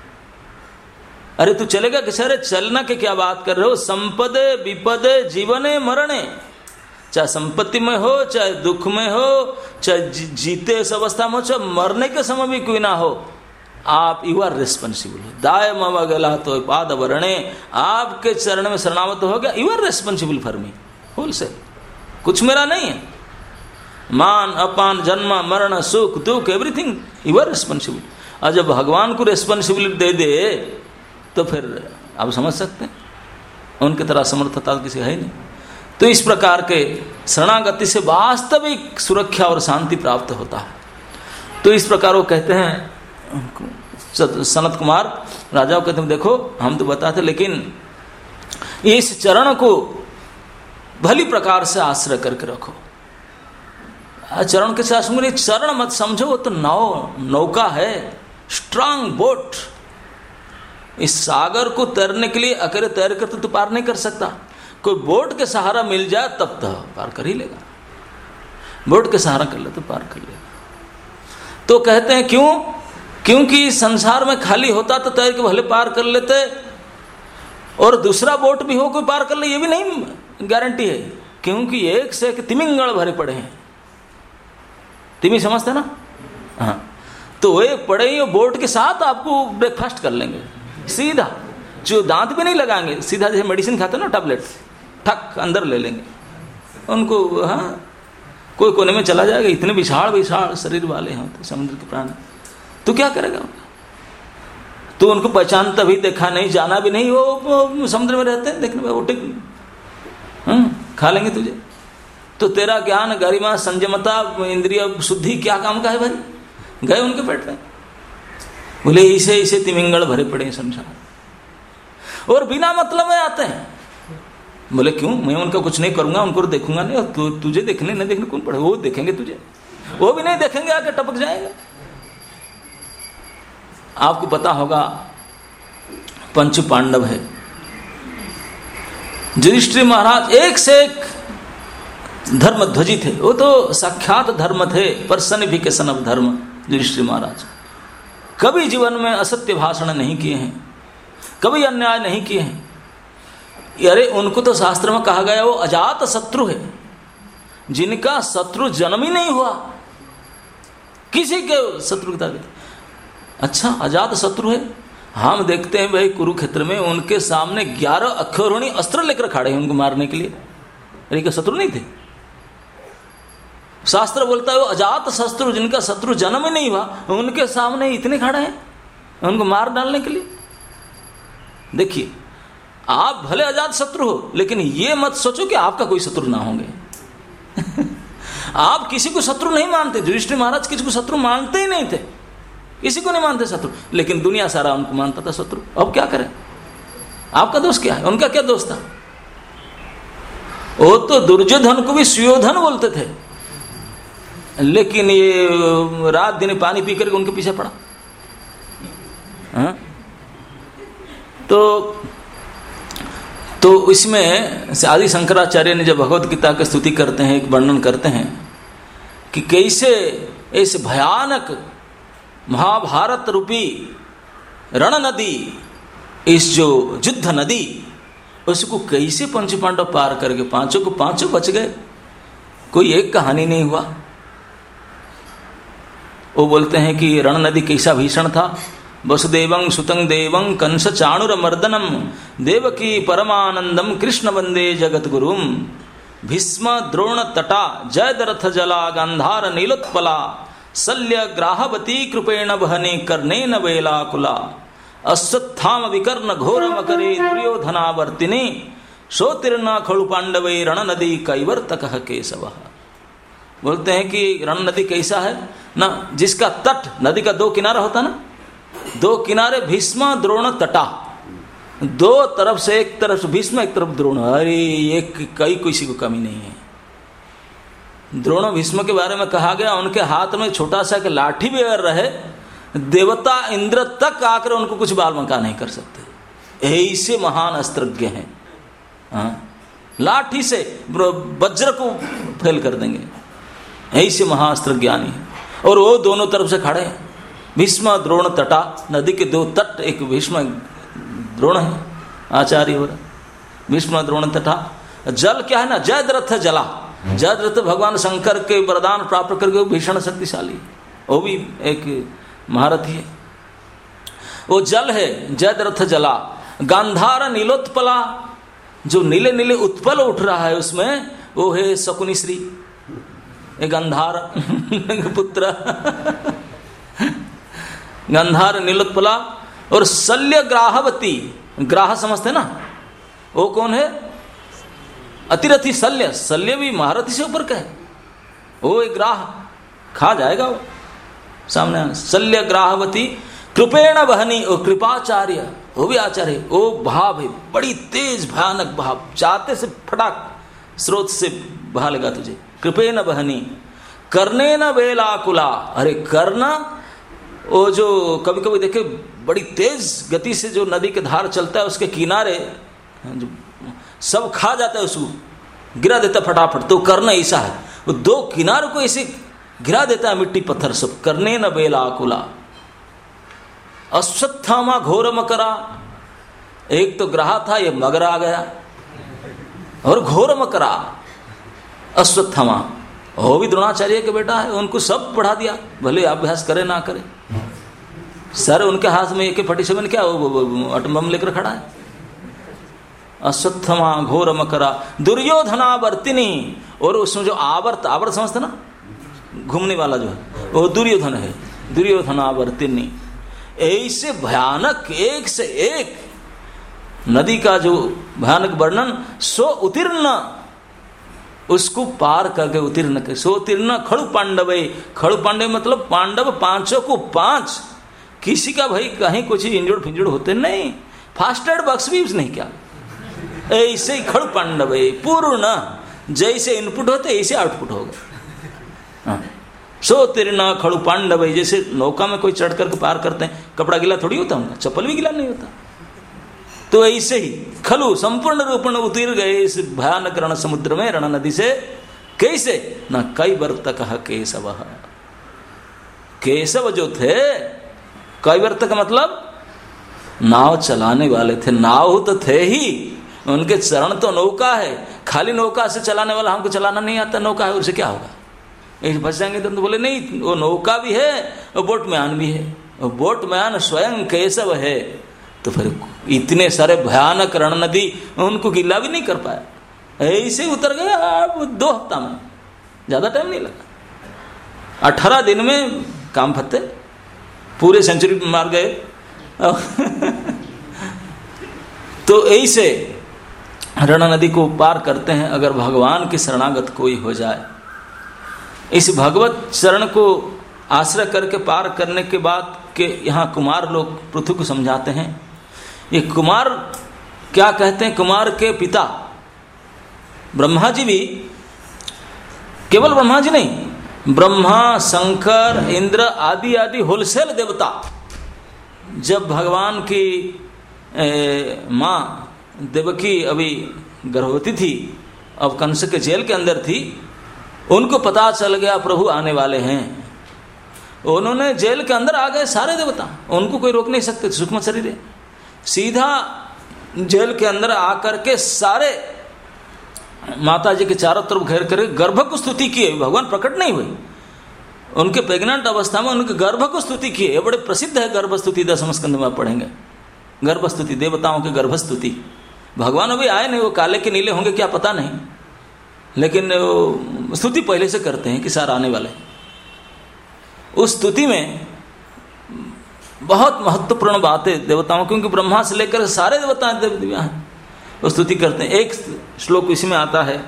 अरे तू चलेगा किसे? अरे चलना के क्या बात कर रहे हो? संपदे विपदे जीवने मरणे, चाहे संपत्ति में हो, चाहे दुख में हो, चाहे जीते इस अवस्था में हो, चाहे मरने के समय भी कोई ना हो, आप यू आर रिस्पॉन्सिबल। दाय मवा गला तो पाद वरणे, आपके चरण में शरणागत हो गया, you are responsible for me whole से, कुछ मेरा नहीं है। मान अपान जन्म मरण सुख दुख एवरीथिंग यू आर रिस्पॉन्सिबल। और जब भगवान को रिस्पॉन्सिबिलिटी दे दे तो फिर आप समझ सकते हैं, उनकी तरह समर्थता किसी है नहीं। तो इस प्रकार के शरणागति से वास्तविक सुरक्षा और शांति प्राप्त होता है। तो इस प्रकार वो कहते हैं, सनत कुमार राजा को कहते हैं, देखो हम तो बताते, लेकिन इस चरण को भली प्रकार से आश्रय करके रखो। चरण के साथ चरण मत समझो, वो तो नाव नौका है, स्ट्रांग बोट। इस सागर को तैरने के लिए अकेले तैर कर तो तू पार नहीं कर सकता, कोई बोट के सहारा मिल जाए तब तो पार कर ही लेगा। बोट के सहारा कर ले तो पार कर लेगा। तो कहते हैं क्यों? क्योंकि संसार में खाली होता तो तैर के भले पार कर लेते, और दूसरा बोट भी हो कोई पार कर ले, ये भी नहीं गारंटी है, क्योंकि एक से एक तिमिंगल भरे पड़े हैं। तिमी समझते ना? हाँ, तो वो एक पड़े ही बोट के साथ आपको ब्रेकफास्ट कर लेंगे सीधा, जो दांत भी नहीं लगाएंगे, सीधा जैसे मेडिसिन खाते ना टैबलेट, ठक अंदर ले लेंगे उनको। हाँ, कोई कोने में चला जाएगा, इतने विशाल विशाल शरीर वाले हैं तो समुद्र के प्राणी, तो क्या करेगा? तो उनको पहचानता भी, देखा नहीं, जाना भी नहीं, वो, वो समुद्र में रहते हैं, देखने में वो टिक खा लेंगे तुझे। तो तेरा ज्ञान गरिमा संयमता इंद्रिय शुद्धि क्या काम का है भाई? गए उनके पेट में। बोले इसे इसे तिमिंगल भरे पड़े संसार, और बिना मतलब में आते हैं। बोले क्यों? मैं उनका कुछ नहीं करूंगा, उनको देखूंगा नहीं, और तु, तुझे देखने नहीं देखने कौन पड़े? वो देखेंगे तुझे, वो भी नहीं देखेंगे, आके टपक जाएंगे। आपको पता होगा पंच पांडव है, युधिष्ठिर महाराज एक से एक धर्म ध्वजी थे, वो तो साक्षात धर्म थे, पर्सनिफिकेशन ऑफ धर्म। युधिष्ठिर महाराज कभी जीवन में असत्य भाषण नहीं किए हैं, कभी अन्याय नहीं किए हैं। अरे उनको तो शास्त्र में कहा गया वो अजात शत्रु है, जिनका शत्रु जन्म ही नहीं हुआ, किसी के शत्रु की। अच्छा, अजात शत्रु है। हम देखते हैं भाई कुरुक्षेत्र में उनके सामने ग्यारह अक्षौहिणी अस्त्र लेकर खड़े हैं उनको मारने के लिए, अरे क्या शत्रु नहीं थे? शास्त्र बोलता है वो अजात शत्रु, जिनका शत्रु जन्म ही नहीं हुआ, उनके सामने इतने खड़े हैं उनको मार डालने के लिए। देखिए, आप भले अजात शत्रु हो, लेकिन ये मत सोचो कि आपका कोई शत्रु ना होंगे। आप किसी को शत्रु नहीं मानते, युधिष्ठिर महाराज किसी को शत्रु मानते ही नहीं थे, किसी को नहीं मानते शत्रु, लेकिन दुनिया सारा उनको मानता था शत्रु। अब क्या करें, आपका दोष क्या है, उनका क्या दोष था? वो तो दुर्योधन को भी सुयोधन बोलते थे, लेकिन ये रात दिन पानी पी करके उनके पीछे पड़ा। हाँ? तो तो इसमें आदि शंकराचार्य ने जब भगवत गीता की स्तुति करते हैं, एक वर्णन करते हैं कि कैसे इस भयानक महाभारत रूपी रण नदी, इस जो युद्ध नदी, उसको कैसे पंच पांडव पार करके पांचों को पांचों बच गए, कोई एक का हानि नहीं हुआ। वो बोलते हैं कि रण नदी कैसा भीषण था। वसुदेवं सुतं देवं कंस चाणुर मर्दनम देवकी परमानंदम कृष्ण वंदे जगत गुरुम भीष्म द्रोण तटा जयद्रथ जला गांधार नीलोत्पला शल्य ग्राहवती कृपेण वहने कर्णेन वेलाकुला अश्वत्थाम विकर्ण घोर मकरे दुर्योधनावर्तिने सोतीर्ण खलु पांडवे रण नदी कैवर्तक केशव। बोलते हैं कि रण नदी कैसा है ना, जिसका तट, नदी का दो किनारा होता ना, दो किनारे भीष्म द्रोण तटा, दो तरफ से, एक तरफ से भीष्म एक तरफ द्रोण, अरे एक कई किसी को कमी नहीं है। द्रोण भीष्म के बारे में कहा गया उनके हाथ में छोटा सा एक लाठी भी अगर रहे, देवता इंद्र तक आकर उनको कुछ बाल मका नहीं कर सकते, ऐसे महान अस्त्रज्ञ हैं। हाँ? लाठी से वज्र को फेल कर देंगे, ऐसे महाअस्त्र ज्ञानी है। और वो दोनों तरफ से खड़े हैं, भीष्म द्रोण तटा, नदी के दो तट, एक भीष्म द्रोण है, आचार्य हो रहा, भीष्म द्रोण तटा। जल क्या है ना, जयद्रथ जला, जयद्रथ भगवान शंकर के वरदान प्राप्त करके भीषण शक्तिशाली, वो भी एक महारथी है। वो जल है जयद्रथ जला। गांधार नीलोत्पला, जो नीले नीले उत्पल उठ रहा है उसमें, वो है शकुनी श्री, गंधार पुत्र गंधार नीलोत्पला। और शल्य ग्राहवती, ग्राह समझते ना, वो कौन है? अतिरथी शल्य, शल्य भी महारथी से ऊपर का है, वो एक ग्राह खा जाएगा वो सामने। शल्य ग्राहवती कृपेण वहनी, वो कृपाचार्य, वो भी आचार्य, वो भाव है बड़ी तेज भयानक भाव, चाहते से फटाक स्रोत से बहा लेगा तुझे। कृपेण वहनी कर्णेन वेलाकुला, अरे कर्ण वो जो कभी कभी देखे बड़ी तेज गति से जो नदी के धार चलता है, उसके किनारे जो सब खा जाता है, उसको गिरा देता फटाफट, तो कर्ण ऐसा है, वो दो किनारों को ऐसे गिरा देता है मिट्टी पत्थर सब। कर्णेन वेलाकुला। अश्वत्थामा घोर मकरा, एक तो ग्राह था, ये मगर आ गया, और घोर मकरा अश्वत्थामा, वो भी द्रोणाचार्य के बेटा है, उनको सब पढ़ा दिया, भले अभ्यास करे ना करे। सर उनके हाथ में एक फटी सेवन क्या, वो अटम लेकर खड़ा है। अश्वत्थामा घोर मकरा दुर्योधनावर्तिनी, और उसमें जो आवर्त, आवर्त समझते ना, घूमने वाला जो है, वो दुर्योधन है, दुर्योधनावर्तिनी। ऐसे भयानक एक से एक नदी का जो भयानक वर्णन, सो उत्तीर्ण, उसको पार करके उत्तीर्ण कर, सो उत्तीर्ण खड़ु पांडवे, खड़ु पांडव मतलब पांडव पांचों को पांच, किसी का भाई कहीं कुछ इंजुड़ फिंजुड़ होते नहीं, फास्ट एड बॉक्स भी नहीं क्या, ऐसे ही खड़ु पांडवे पूर्ण, जैसे इनपुट होते ऐसे आउटपुट होगा। सो तीर्ण खड़ु पांडवे, जैसे नौका में कोई चढ़ करके पार करते हैं, कपड़ा गीला थोड़ी होता उनका, चप्पल भी गीला नहीं होता, तो ऐसे ही खलु संपूर्ण रूपण उतर गए इस भयानक रण समुद्र में, रण नदी से। कैसे न कई वर्तक केशव, केशव जो थे, कई वर्तक मतलब नाव चलाने वाले थे, नाव तो थे ही, उनके चरण तो नौका है, खाली नौका से चलाने वाला, हमको चलाना नहीं आता, नौका है उससे क्या होगा, एक फंस जाएंगे। तो बोले नहीं, वो नौका भी है और बोटमैन भी है, और बोटमैन स्वयं केशव है। तो फिर इतने सारे भयानक रण नदी, उनको गिला भी नहीं कर पाया, ऐसे उतर गए आप दो हफ्ता में, ज्यादा टाइम नहीं लगा, अठारह दिन में काम फत्ते, पूरे सेंचुरी मार गए। तो ऐसे रण नदी को पार करते हैं अगर भगवान की शरणागत कोई हो जाए। इस भगवत चरण को आश्रय करके पार करने के बाद के यहाँ कुमार लोग पृथु को समझाते हैं। ये कुमार क्या कहते हैं? कुमार के पिता ब्रह्मा जी भी, केवल ब्रह्मा जी नहीं, ब्रह्मा, शंकर, इंद्र आदि आदि होलसेल देवता जब भगवान की माँ देवकी अभी गर्भवती थी, अब कंस के जेल के अंदर थी, उनको पता चल गया प्रभु आने वाले हैं, उन्होंने जेल के अंदर आ गए सारे देवता, उनको कोई रोक नहीं सकते, सूक्ष्म शरीर है, सीधा जेल के अंदर आकर के सारे माता जी के चारों तरफ घेर कर गर्भ को स्तुति किए। भगवान प्रकट नहीं हुए, उनके प्रेग्नेंट अवस्था में उनके गर्भ को स्तुति किए। ये बड़े प्रसिद्ध है गर्भ स्तुति, दसम स्कंद में आप पढ़ेंगे गर्भ स्तुति, देवताओं की गर्भ स्तुति। भगवान अभी आए नहीं, वो काले के नीले होंगे क्या पता नहीं, लेकिन वो स्तुति पहले से करते हैं कि सारा आने वाले। उस स्तुति में बहुत महत्वपूर्ण बात है देवताओं, क्योंकि ब्रह्मा से लेकर सारे देवता देव दिव्या हैं, वो स्तुति करते हैं। एक श्लोक इसमें आता है,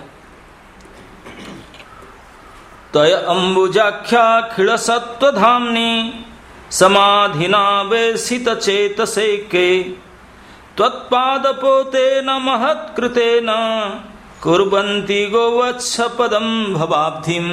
तय अंबुजाख्या खिल सत्वधाम्नि समाधिना वेशित चेतसे के त्वत्पादपोतेन महत्कृतेन कुर्वन्ति गोवत्स पदम भवाब्धिम।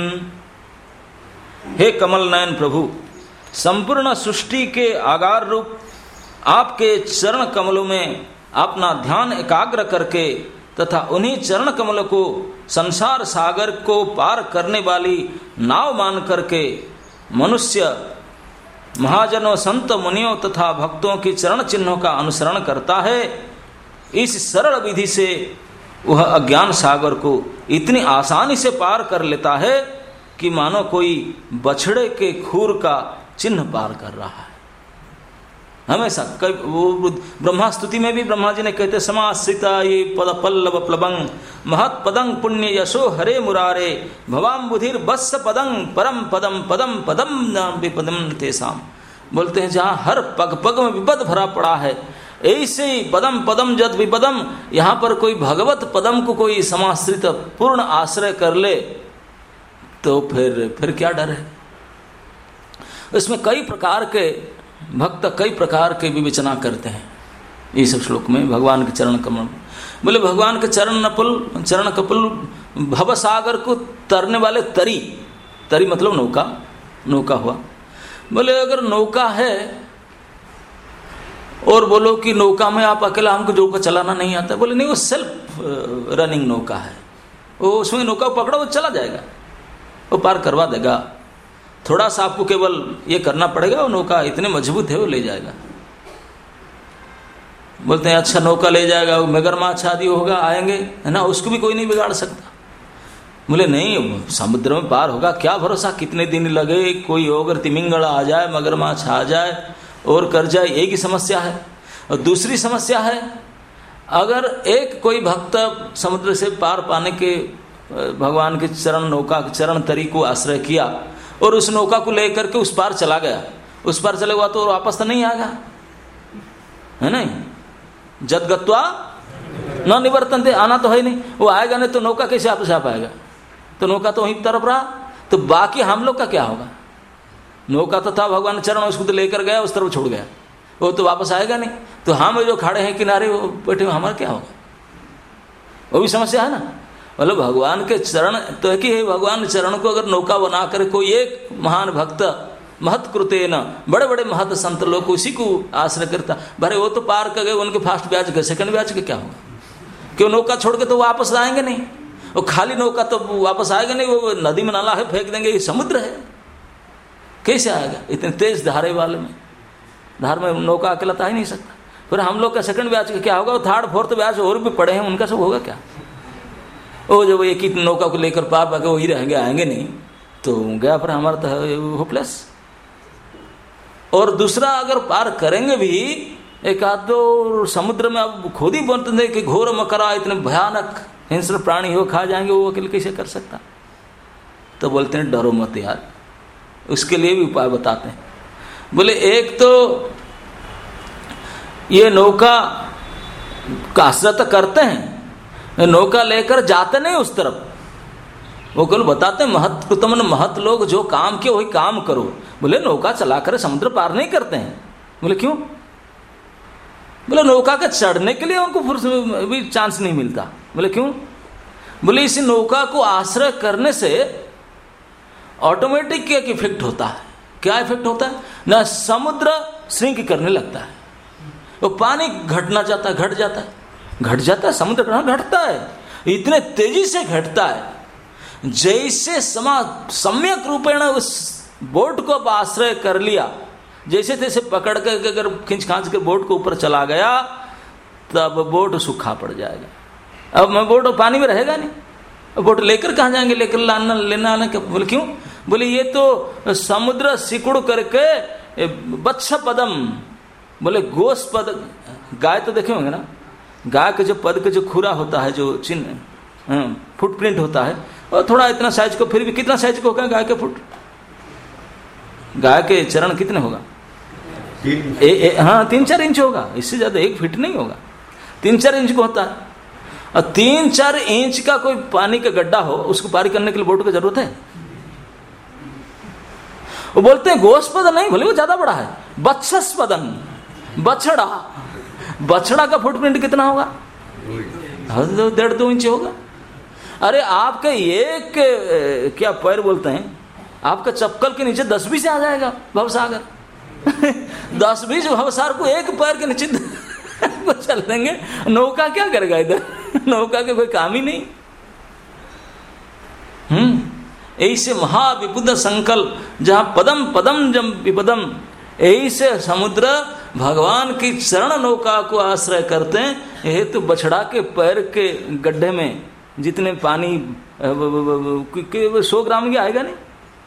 हे कमल नयन प्रभु, संपूर्ण सृष्टि के आगार रूप आपके चरण कमलों में अपना ध्यान एकाग्र करके तथा उन्हीं चरण कमलों को संसार सागर को पार करने वाली नाव मान करके मनुष्य महाजनों, संत मुनियों तथा भक्तों की चरण चिन्हों का अनुसरण करता है। इस सरल विधि से वह अज्ञान सागर को इतनी आसानी से पार कर लेता है कि मानो कोई बछड़े के खूर का चिन्ह पार कर रहा है। हमेशा कई वो ब्रह्मा स्तुति में भी ब्रह्मा जी ने कहते, समाश्रिता ये पद पल्लव प्लबंग महत पदंग पुण्य यशो हरे मुरारे भवाम बुधिर बस्स पदंग परम पदम पदम पदम विपदम तेसाम। बोलते हैं जहाँ हर पग पग में विपद भरा पड़ा है, ऐसे ही पदम पदम जद विपदम, यहाँ पर कोई भगवत पदम को कोई समाश्रित पूर्ण आश्रय कर ले तो फिर फिर क्या डर है। इसमें कई प्रकार के भक्त कई प्रकार के विवेचना करते हैं। इस श्लोक में भगवान के चरण कमल, बोले भगवान के चरण नपुल चरण कपुल भव सागर को तरने वाले तरी, तरी मतलब नौका, नौका हुआ। बोले अगर नौका है और बोलो कि नौका में आप अकेला, हमको नौका चलाना नहीं आता, बोले नहीं वो सेल्फ रनिंग नौका है, वो उसमें नौका पकड़ो वो चला जाएगा, वो पार करवा देगा। थोड़ा सा आपको केवल ये करना पड़ेगा, वो नौका इतने मजबूत है वो ले जाएगा। बोलते हैं अच्छा नौका ले जाएगा, वो मगरमच्छ आदि होगा आएंगे है ना, उसको भी कोई नहीं बिगाड़ सकता। बोले नहीं समुद्र में पार होगा, क्या भरोसा कितने दिन लगे, कोई अगर तिमिंगल आ जाए, मगरमच्छ आ जाए और कर जाए, एक ही समस्या है। और दूसरी समस्या है, अगर एक कोई भक्त समुद्र से पार पाने के भगवान के चरण नौका चरण तरी को आश्रय किया और उस नौका को लेकर के उस पार चला गया, उस पार चले हुआ तो वापस तो नहीं आएगा, है नहीं। जद गत्वा न निवर्तन दे, आना तो है नहीं, वो आएगा नहीं तो नौका कैसे आप आ पाएगा, तो नौका तो वहीं तरफ रहा, तो बाकी हम लोग का क्या होगा। नौका तो था भगवान चरण, उसको तो लेकर गया उस तरफ छोड़ गया, वो तो वापस आएगा नहीं, तो हम जो खड़े हैं किनारे वो बैठे हुए हमारा क्या होगा, वो भी समस्या है ना। मतलब भगवान के चरण तो है कि भगवान चरण को अगर नौका बना कर कोई एक महान भक्त महत्कृते न, बड़े बड़े महत संत लोग उसी को आश्रय करता, भरे वो तो पार कर गए, उनके फास्ट ब्याज के सेकंड ब्याज के क्या होगा, क्यों नौका छोड़ के तो वापस आएंगे नहीं, वो खाली नौका तो वापस आएगा नहीं, वो नदी में नाला है फेंक देंगे, ये समुद्र है कैसे आएगा इतने तेज धारे वाले में, धार में नौका अकेला तो आ ही नहीं सकता। फिर हम लोग का सेकंड ब्याज का क्या होगा, वो थर्ड फोर्थ ब्याज और भी पड़े हैं उनका सब होगा क्या, वो जब एक ही नौका को लेकर पार पाके वही रहेंगे आएंगे नहीं तो गया पर हमारा तो होपलेस। और दूसरा अगर पार करेंगे भी एक आध दो समुद्र में अब खुद ही बोलते थे कि घोर मकरा इतने भयानक हिंस्र प्राणी हो खा जाएंगे, वो अकेले कैसे कर सकता। तो बोलते हैं डरो मत यार, उसके लिए भी उपाय बताते हैं। बोले एक तो ये नौका का आश्रय करते हैं, नौका लेकर जाते नहीं उस तरफ, वो केवल बताते हैं महत्व तुमने महत लोग जो काम किए वही काम करो। बोले नौका चलाकर समुद्र पार नहीं करते हैं। बोले क्यों? बोले नौका के चढ़ने के लिए उनको फुर्सत भी चांस नहीं मिलता। बोले क्यों? बोले इसी नौका को आश्रय करने से ऑटोमेटिक एक इफेक्ट होता है। क्या इफेक्ट होता है? ना समुद्र श्रिंक करने लगता है, वो पानी घटना जाता है, घट जाता है, घट जाता है, समुद्र कहाँ घटता है, इतने तेजी से घटता है जैसे समा सम्यक रूपेण उस बोट को आश्रय कर लिया, जैसे तैसे पकड़ कर अगर खींच खांच के बोट को ऊपर चला गया तब बोट सूखा पड़ जाएगा। अब मैं बोट पानी में रहेगा नहीं, बोट लेकर कहाँ जाएंगे, लेकर लाना लेना आना क्या? बोले क्यों? बोले ये तो समुद्र सिकुड़ करके बच्छ पदम, बोले गोस पद, गाय तो देखे होंगे ना, गाय के जो पद के जो खुरा होता है, जो चिन्ह फुटप्रिंट होता है, और थोड़ा इतना साइज को, फिर भी कितना साइज को होगा गाय के फुट, गाय के चरण कितने होगा? ए, ए, हाँ तीन चार इंच होगा, इससे ज्यादा एक फीट नहीं होगा, तीन चार इंच को होता है। और तीन चार इंच का कोई पानी का गड्ढा हो, उसको पारी करने के लिए बोट की जरूरत है? वो बोलते हैं गोस्पद नहीं, बोले वो ज्यादा बड़ा है, बत्सस्पदन, बछड़ा, बछड़ा का फुटप्रिंट कितना होगा? डेढ़ दो इंच होगा। अरे आपके एक क्या पैर बोलते हैं, आपका चप्पल के नीचे दस बीस आ जाएगा भवसागर। दस बीस भवसागर को एक पैर के नीचे को चल देंगे, नौका क्या करेगा इधर? नौका के कोई काम ही नहीं। हम्म ऐसे महाविपुद संकल्प, जहां पदम पदम जम विपदम, ऐसे समुद्र भगवान की चरण नौका को आश्रय करते हैं। यह तो बछड़ा के पैर के गड्ढे में जितने पानी सौ ग्राम की आएगा नहीं,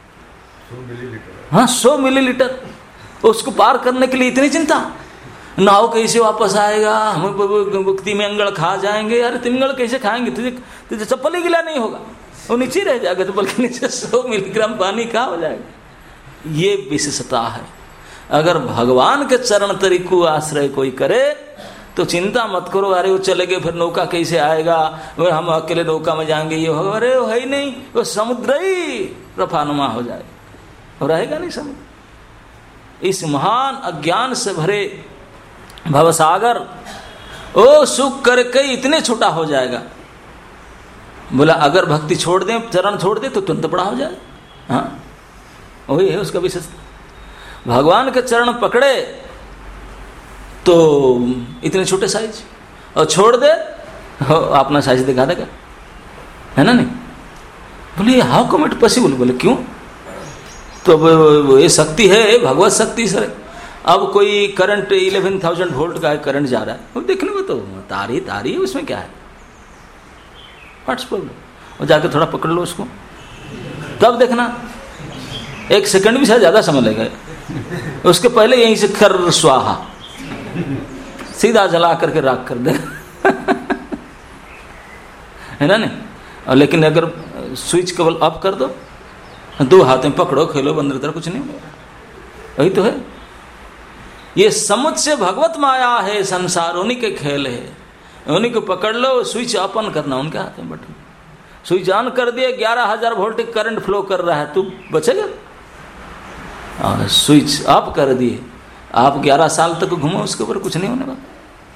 हाँ सौ मिलीलीटर, उसको पार करने के लिए इतनी चिंता, नाव कैसे वापस आएगा, हम मुक्ति में अंगड़ खा जाएंगे। यार तिमंगड़ कैसे खाएंगे? तुझे तुझे चप्पल ही गिला नहीं होगा, वो नीचे रह जाएगा, चप्पल के नीचे सौ मिलीग्राम पानी कहाँ हो जाएगा? ये विशेषता है। अगर भगवान के चरण तरीको आश्रय कोई करे तो चिंता मत करो, अरे वो चले गए फिर नौका कैसे आएगा, हम अकेले नौका में जाएंगे, ये होगा, अरे वो है ही नहीं, वो समुद्र ही रफानुमा हो जाएगा, और रहेगा नहीं समुद्र। इस महान अज्ञान से भरे भवसागर ओ सुख करके इतने छोटा हो जाएगा। बोला अगर भक्ति छोड़ दें, चरण छोड़ दे तो तुरंत बड़ा हो जाए। हाँ वही है उसका विशेषता। भगवान के चरण पकड़े तो इतने छोटे साइज, और छोड़ दे अपना साइज दिखा देगा, है ना नहीं? बोले हाउ कम इट पॉसिबल? बोले क्यों? तो ये शक्ति है, भगवत शक्ति सर। अब कोई करंट इलेवन थाउजेंड वोल्ट का करंट जा रहा है, वो देखने में तो तारी तारी है, उसमें क्या है, व्हाट्स प्रॉब्लम? और जाके थोड़ा पकड़ लो उसको, तब देखना एक सेकंड भी शायद ज्यादा समय लगेगा, उसके पहले यहीं से कर स्वाहा सीधा जला करके राख कर दे। है ना नहीं? और लेकिन अगर स्विच केवल ऑफ कर दो, दो हाथ में पकड़ो, खेलो बंदर तरह, कुछ नहीं होगा। वही तो है, ये समुच्चय भगवत माया है, संसार उन्हीं के खेल है, उन्हीं को पकड़ लो। स्विच ऑन करना उनके हाथ में, बटन स्विच ऑन कर दिए, ग्यारह हजार वोल्ट करंट फ्लो कर रहा है, तू बचेगा? और स्विच ऑफ कर दिए, आप ग्यारह साल तक घूमो उसके ऊपर, कुछ नहीं होने वाला।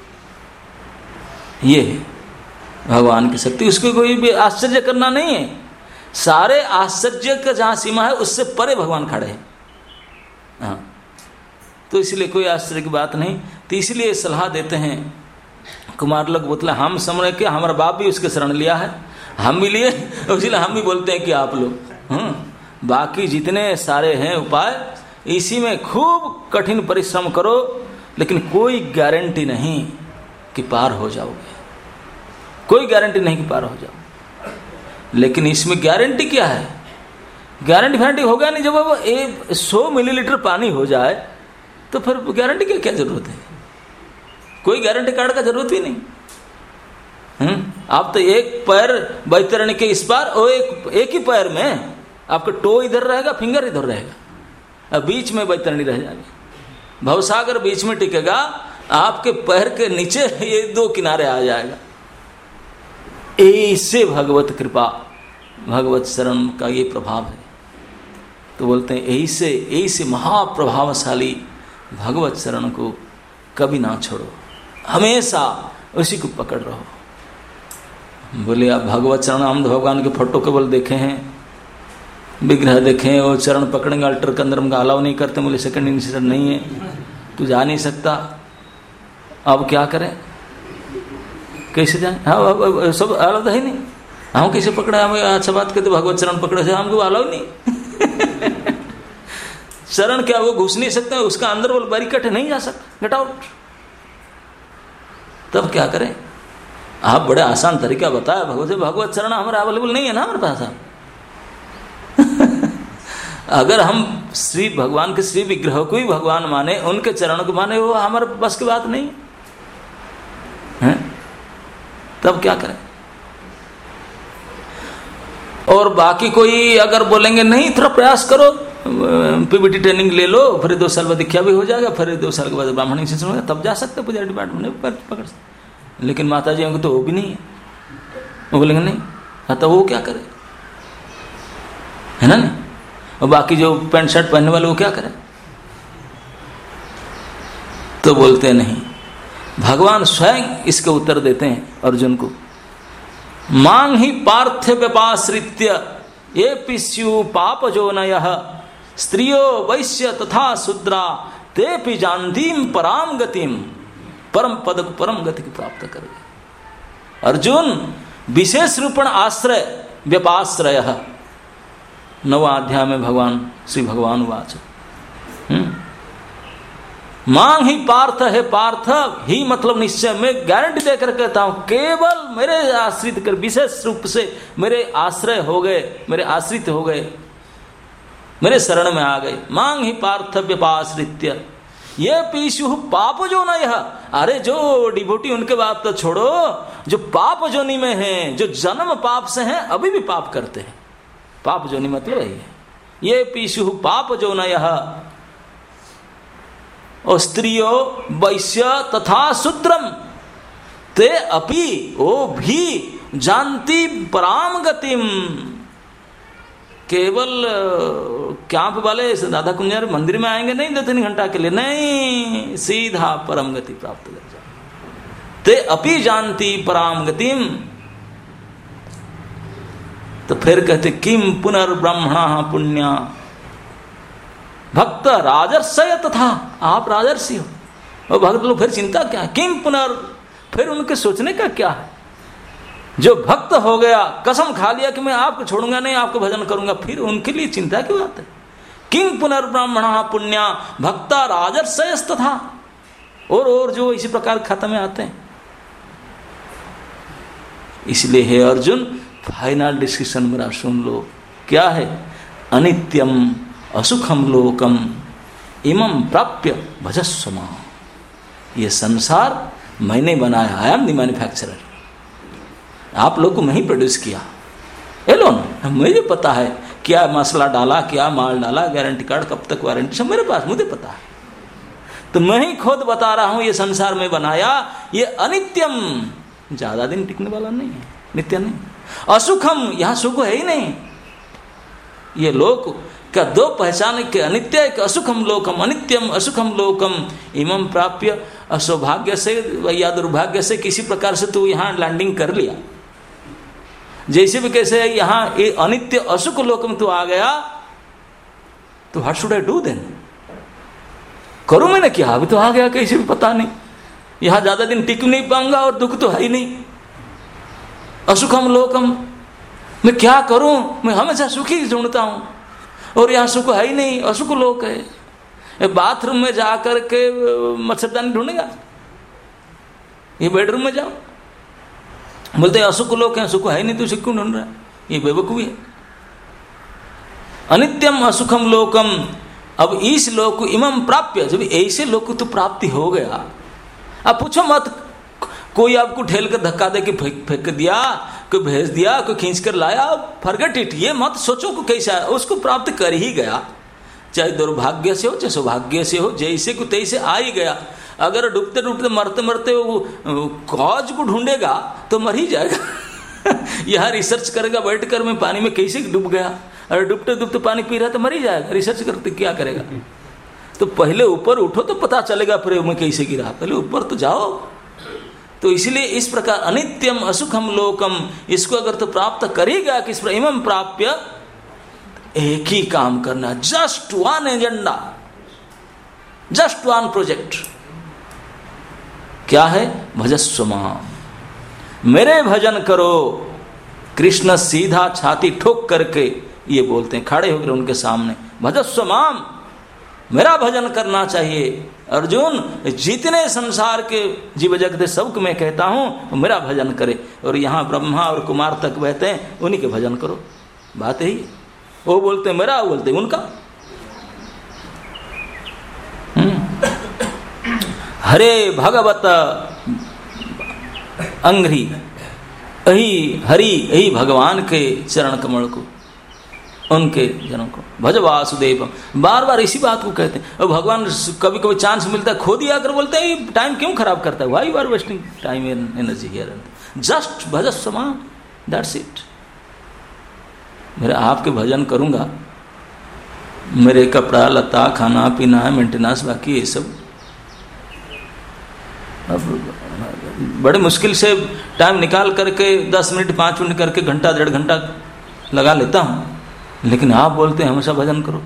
ये है भगवान की शक्ति, उसको कोई भी आश्चर्य करना नहीं है। सारे आश्चर्य का जहां सीमा है उससे परे भगवान खड़े हैं। हाँ तो इसलिए कोई आश्चर्य की बात नहीं। तो इसलिए सलाह देते हैं कुमार लोग, बोतला हम समझ के हमारा बाप भी उसके शरण लिया है, हम भी लिए, इसलिए हम भी बोलते हैं कि आप लोग, हाँ बाकी जितने सारे हैं उपाय, इसी में खूब कठिन परिश्रम करो, लेकिन कोई गारंटी नहीं कि पार हो जाओगे, कोई गारंटी नहीं कि पार हो जाओगे। लेकिन इसमें गारंटी क्या है? गारंटी फारंटी होगा नहीं। जब वो एक सौ मिलीलीटर पानी हो जाए तो फिर गारंटी की क्या जरूरत है? कोई गारंटी कार्ड का जरूरत ही नहीं। हम्म आप तो एक पैर बैतरणी के इस पार, और एक एक ही पैर में आपका टो इधर रहेगा, फिंगर इधर रहेगा, अब बीच में बैतरणी रह जाएगी। भवसागर बीच में टिकेगा, आपके पैर के नीचे ये दो किनारे आ जाएगा। ऐसे भगवत कृपा, भगवत शरण का ये प्रभाव है। तो बोलते हैं यही से यही से महाप्रभावशाली भगवत शरण को कभी ना छोड़ो, हमेशा उसी को पकड़ रहो। बोले आप भगवत शरण, हम तो भगवान के फोटो केवल देखे हैं, विग्रह देखे हैं, और चरण पकड़ेंगे अल्टर के अंदर हमका अलाउ नहीं करते, बोले सेकंड इनिशिएटर नहीं है, तू जा नहीं सकता। अब क्या करें, कैसे जाए? हाँ सब अलाउ तो है नहीं, हम कैसे पकड़े? हम अच्छा बात करते भगवत शरण पकड़े से हमको अलाउ नहीं। शरण क्या वो घुस नहीं सकते, उसका अंदर वो बैरिकेड नहीं जा सकता, गेट आउट। तब क्या करें? आप बड़े आसान तरीका बताया भगवत भगवत शरण हमारा अवेलेबल नहीं है ना हमारे पास। अगर हम श्री भगवान के श्री विग्रह को ही भगवान माने, उनके चरण को माने, वो हमारे बस की बात नहीं है, तब क्या करें? और बाकी कोई अगर बोलेंगे नहीं थोड़ा प्रयास करो, पीबीटी ट्रेनिंग ले लो, फिर दो साल बाद दीक्षा भी हो जाएगा, फिर दो साल के बाद ब्राह्मण शिक्षण हो जाएगा, तब जा सकते पूजा डिपार्टमेंट में पकड़ सकते। लेकिन माता जी को तो वो भी नहीं है, वो बोलेंगे नहीं, हाँ तो वो क्या करे, है ना नहीं? और बाकी जो पैंट शर्ट पहनने वाले वो क्या करें? तो बोलते नहीं, भगवान स्वयं इसके उत्तर देते हैं अर्जुन को। मांग ही पार्थ व्यपाश्रित्य ये पिस्यु पाप जो नयः स्त्रियो वैश्य तथा शूद्रा ते पि जानतीम पराम गतिम, परम पद परम गति की प्राप्त करेंगे। अर्जुन विशेष रूपण आश्रय व्यपाश्रय, नवा अध्याय में भगवान श्री भगवान वाच मांग ही पार्थ है, पार्थ ही मतलब निश्चय, मैं गारंटी देकर कहता हूं केवल मेरे आश्रित कर, विशेष रूप से मेरे आश्रय हो गए, मेरे आश्रित हो गए, मेरे शरण में आ गए। मांग ही पार्थ व्यपाश्रित्य ये पीशु पाप जो न यह, अरे जो डिवोटी उनके बात तो छोड़ो, जो पाप जोनि में है, जो जन्म पाप से हैं, अभी भी पाप करते हैं। पाप जोनि मतलब यही है, ये पीशु पाप जो न यह, और स्त्रियो वैश्य तथा शूद्रम ते अपि ओ भी जानती पराम गतिम, केवल कैंप वाले दादा कुंजर मंदिर में आएंगे नहीं दो तीन घंटा के लिए, नहीं, सीधा परम गति प्राप्त कर जाए। ते अपि जानती पराम गतिम। तो फिर कहते किम पुनर्ब्रह्मणा पुण्या भक्त राजर्षय तथा, आप राजर्षि हो और भक्त लोग, फिर चिंता क्या है? किम पुनर्, फिर उनके सोचने का क्या है? जो भक्त हो गया, कसम खा लिया कि मैं आपको छोड़ूंगा नहीं, आपको भजन करूंगा, फिर उनके लिए चिंता क्यों आती है? किम पुनर्ब्राह्मणा पुण्या भक्ता राजर्षय तथा, और और जो इसी प्रकार खाता में आते हैं। इसलिए हे अर्जुन, फाइनल डिस्कशन मेरा सुन लो, क्या है? अनित्यम असुखम लोकम इमं प्राप्य भजस्व मां। ये संसार मैंने बनाया, आई एम द मैन्युफैक्चरर। आप लोग को मैं ही प्रोड्यूस किया, एलोन, मुझे पता है क्या मसला डाला, क्या माल डाला, गारंटी कार्ड कब तक वारंटी सब मेरे पास, मुझे पता है। तो मैं ही खुद बता रहा हूं ये संसार में बनाया, ये अनित्यम, ज्यादा दिन टिकने वाला नहीं है, नित्य नहीं। असुखम, यहां सुख है ही नहीं। ये लोक का दो पहचान के, अनित्य एक असुखम लोकम, अनित्यम असुखम लोकम इमं प्राप्य, असौभाग्य से या दुर्भाग्य से किसी प्रकार से तू यहां लैंडिंग कर लिया, जैसे भी कैसे यहां ये अनित्य असुख लोकम तू आ गया, तो what should I do then? करूं मैंने क्या? अभी तो आ गया, कैसे भी पता नहीं, यहां ज्यादा दिन टिक नहीं पाऊंगा और दुख तो है ही नहीं। असुखम लोकम, मैं क्या करूं? मैं हमेशा सुखी ढूंढता हूं और यहां सुख है ही नहीं, असुख लोक है। बाथरूम में जाकर के मच्छरदानी ढूंढेगा, ये बेडरूम में जाओ, बोलते असुख लोक है, सुख है ही नहीं, तो सुख क्यों ढूंढ रहा है? ये बेवकूफी है। अनित्यम असुखम लोकम, अब इस लोक को इमं प्राप्य, जब ऐसे लोक को तो प्राप्ति हो गया, अब पूछो मत, कोई आपको ठेल कर धक्का दे के फेंक दिया, कोई भेज दिया, कोई खींच कर लाया, फॉरगेट इट, ये मत सोचो को कैसा है, उसको प्राप्त कर ही गया, चाहे दुर्भाग्य से हो चाहे सौभाग्य से हो, जैसे को तैसे आ ही गया। अगर डूबते डूबते मरते मरते वो कॉज को ढूंढेगा तो मर ही जाएगा। यहाँ रिसर्च करेगा बैठकर मैं पानी में कैसे डूब गया, अरे डूबते डूबते पानी पी रहा तो मर ही जाएगा, रिसर्च करते क्या करेगा। तो पहले ऊपर उठो तो पता चलेगा फिर मैं कैसे गिरा, पहले ऊपर तो जाओ। तो इसलिए इस प्रकार अनित्यम असुखम लोकम, इसको अगर तो प्राप्त करेगा किस प्रकार, इमं प्राप्य, एक ही काम करना, just one agenda, just one project, क्या है, भजस्व माम, मेरे भजन करो। कृष्ण सीधा छाती ठोक करके ये बोलते हैं, खड़े होकर उनके सामने, भजस्व माम, मेरा भजन करना चाहिए। अर्जुन, जितने संसार के जीव जगत सबको मैं कहता हूं मेरा भजन करे, और यहां ब्रह्मा और कुमार तक बहते हैं, उन्हीं के भजन करो। बात यही, वो बोलते हैं मेरा, वो बोलते हैं उनका। हरे भगवत अंग्री, यही हरि, यही भगवान के चरण कमल को, उनके जनों को, भज वासुदेव, बार बार इसी बात को कहते हैं। और भगवान कभी कभी चांस मिलता है खो दिया कर बोलते हैं, टाइम क्यों खराब करता है, why you are wasting time and energy here, just भजस्व माम, दैट्स इट। मेरा आपके भजन करूंगा, मेरे कपड़ा लता खाना पीना है मेंटेनेंस, बाकी ये सब अब बड़े मुश्किल से टाइम निकाल करके दस मिनट पाँच मिनट करके घंटा डेढ़ घंटा लगा लेता हूँ, लेकिन आप बोलते हैं हमेशा भजन करो।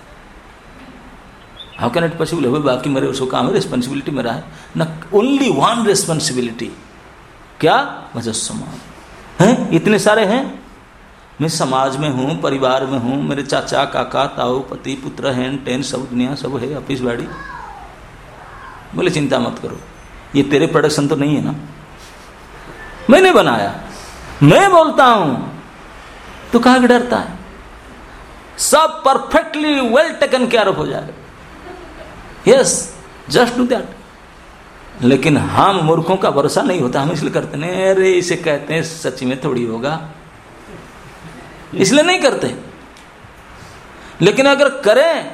How can it possible? हो बाकी मेरे उसको काम है, रिस्पॉन्सिबिलिटी मेरा है ना, ओनली वन रिस्पॉन्सिबिलिटी, क्या, भजस्व माम। हैं इतने सारे हैं, मैं समाज में हूँ, परिवार में हूँ, मेरे चाचा काका ताऊ पति पुत्र हैं, टेन सब दुनिया सब है, ऑफिस बाड़ी। बोले चिंता मत करो, ये तेरे प्रोडक्शन तो नहीं है ना, मैंने बनाया, मैं बोलता हूं, तो कहाँ के डरता है, सब perfectly well taken care of हो जाएगा। Yes, just do that. लेकिन हम मूर्खों का भरोसा नहीं होता, हम इसलिए करते नहीं, अरे इसे कहते हैं सच्ची में थोड़ी होगा, इसलिए नहीं करते। लेकिन अगर करें,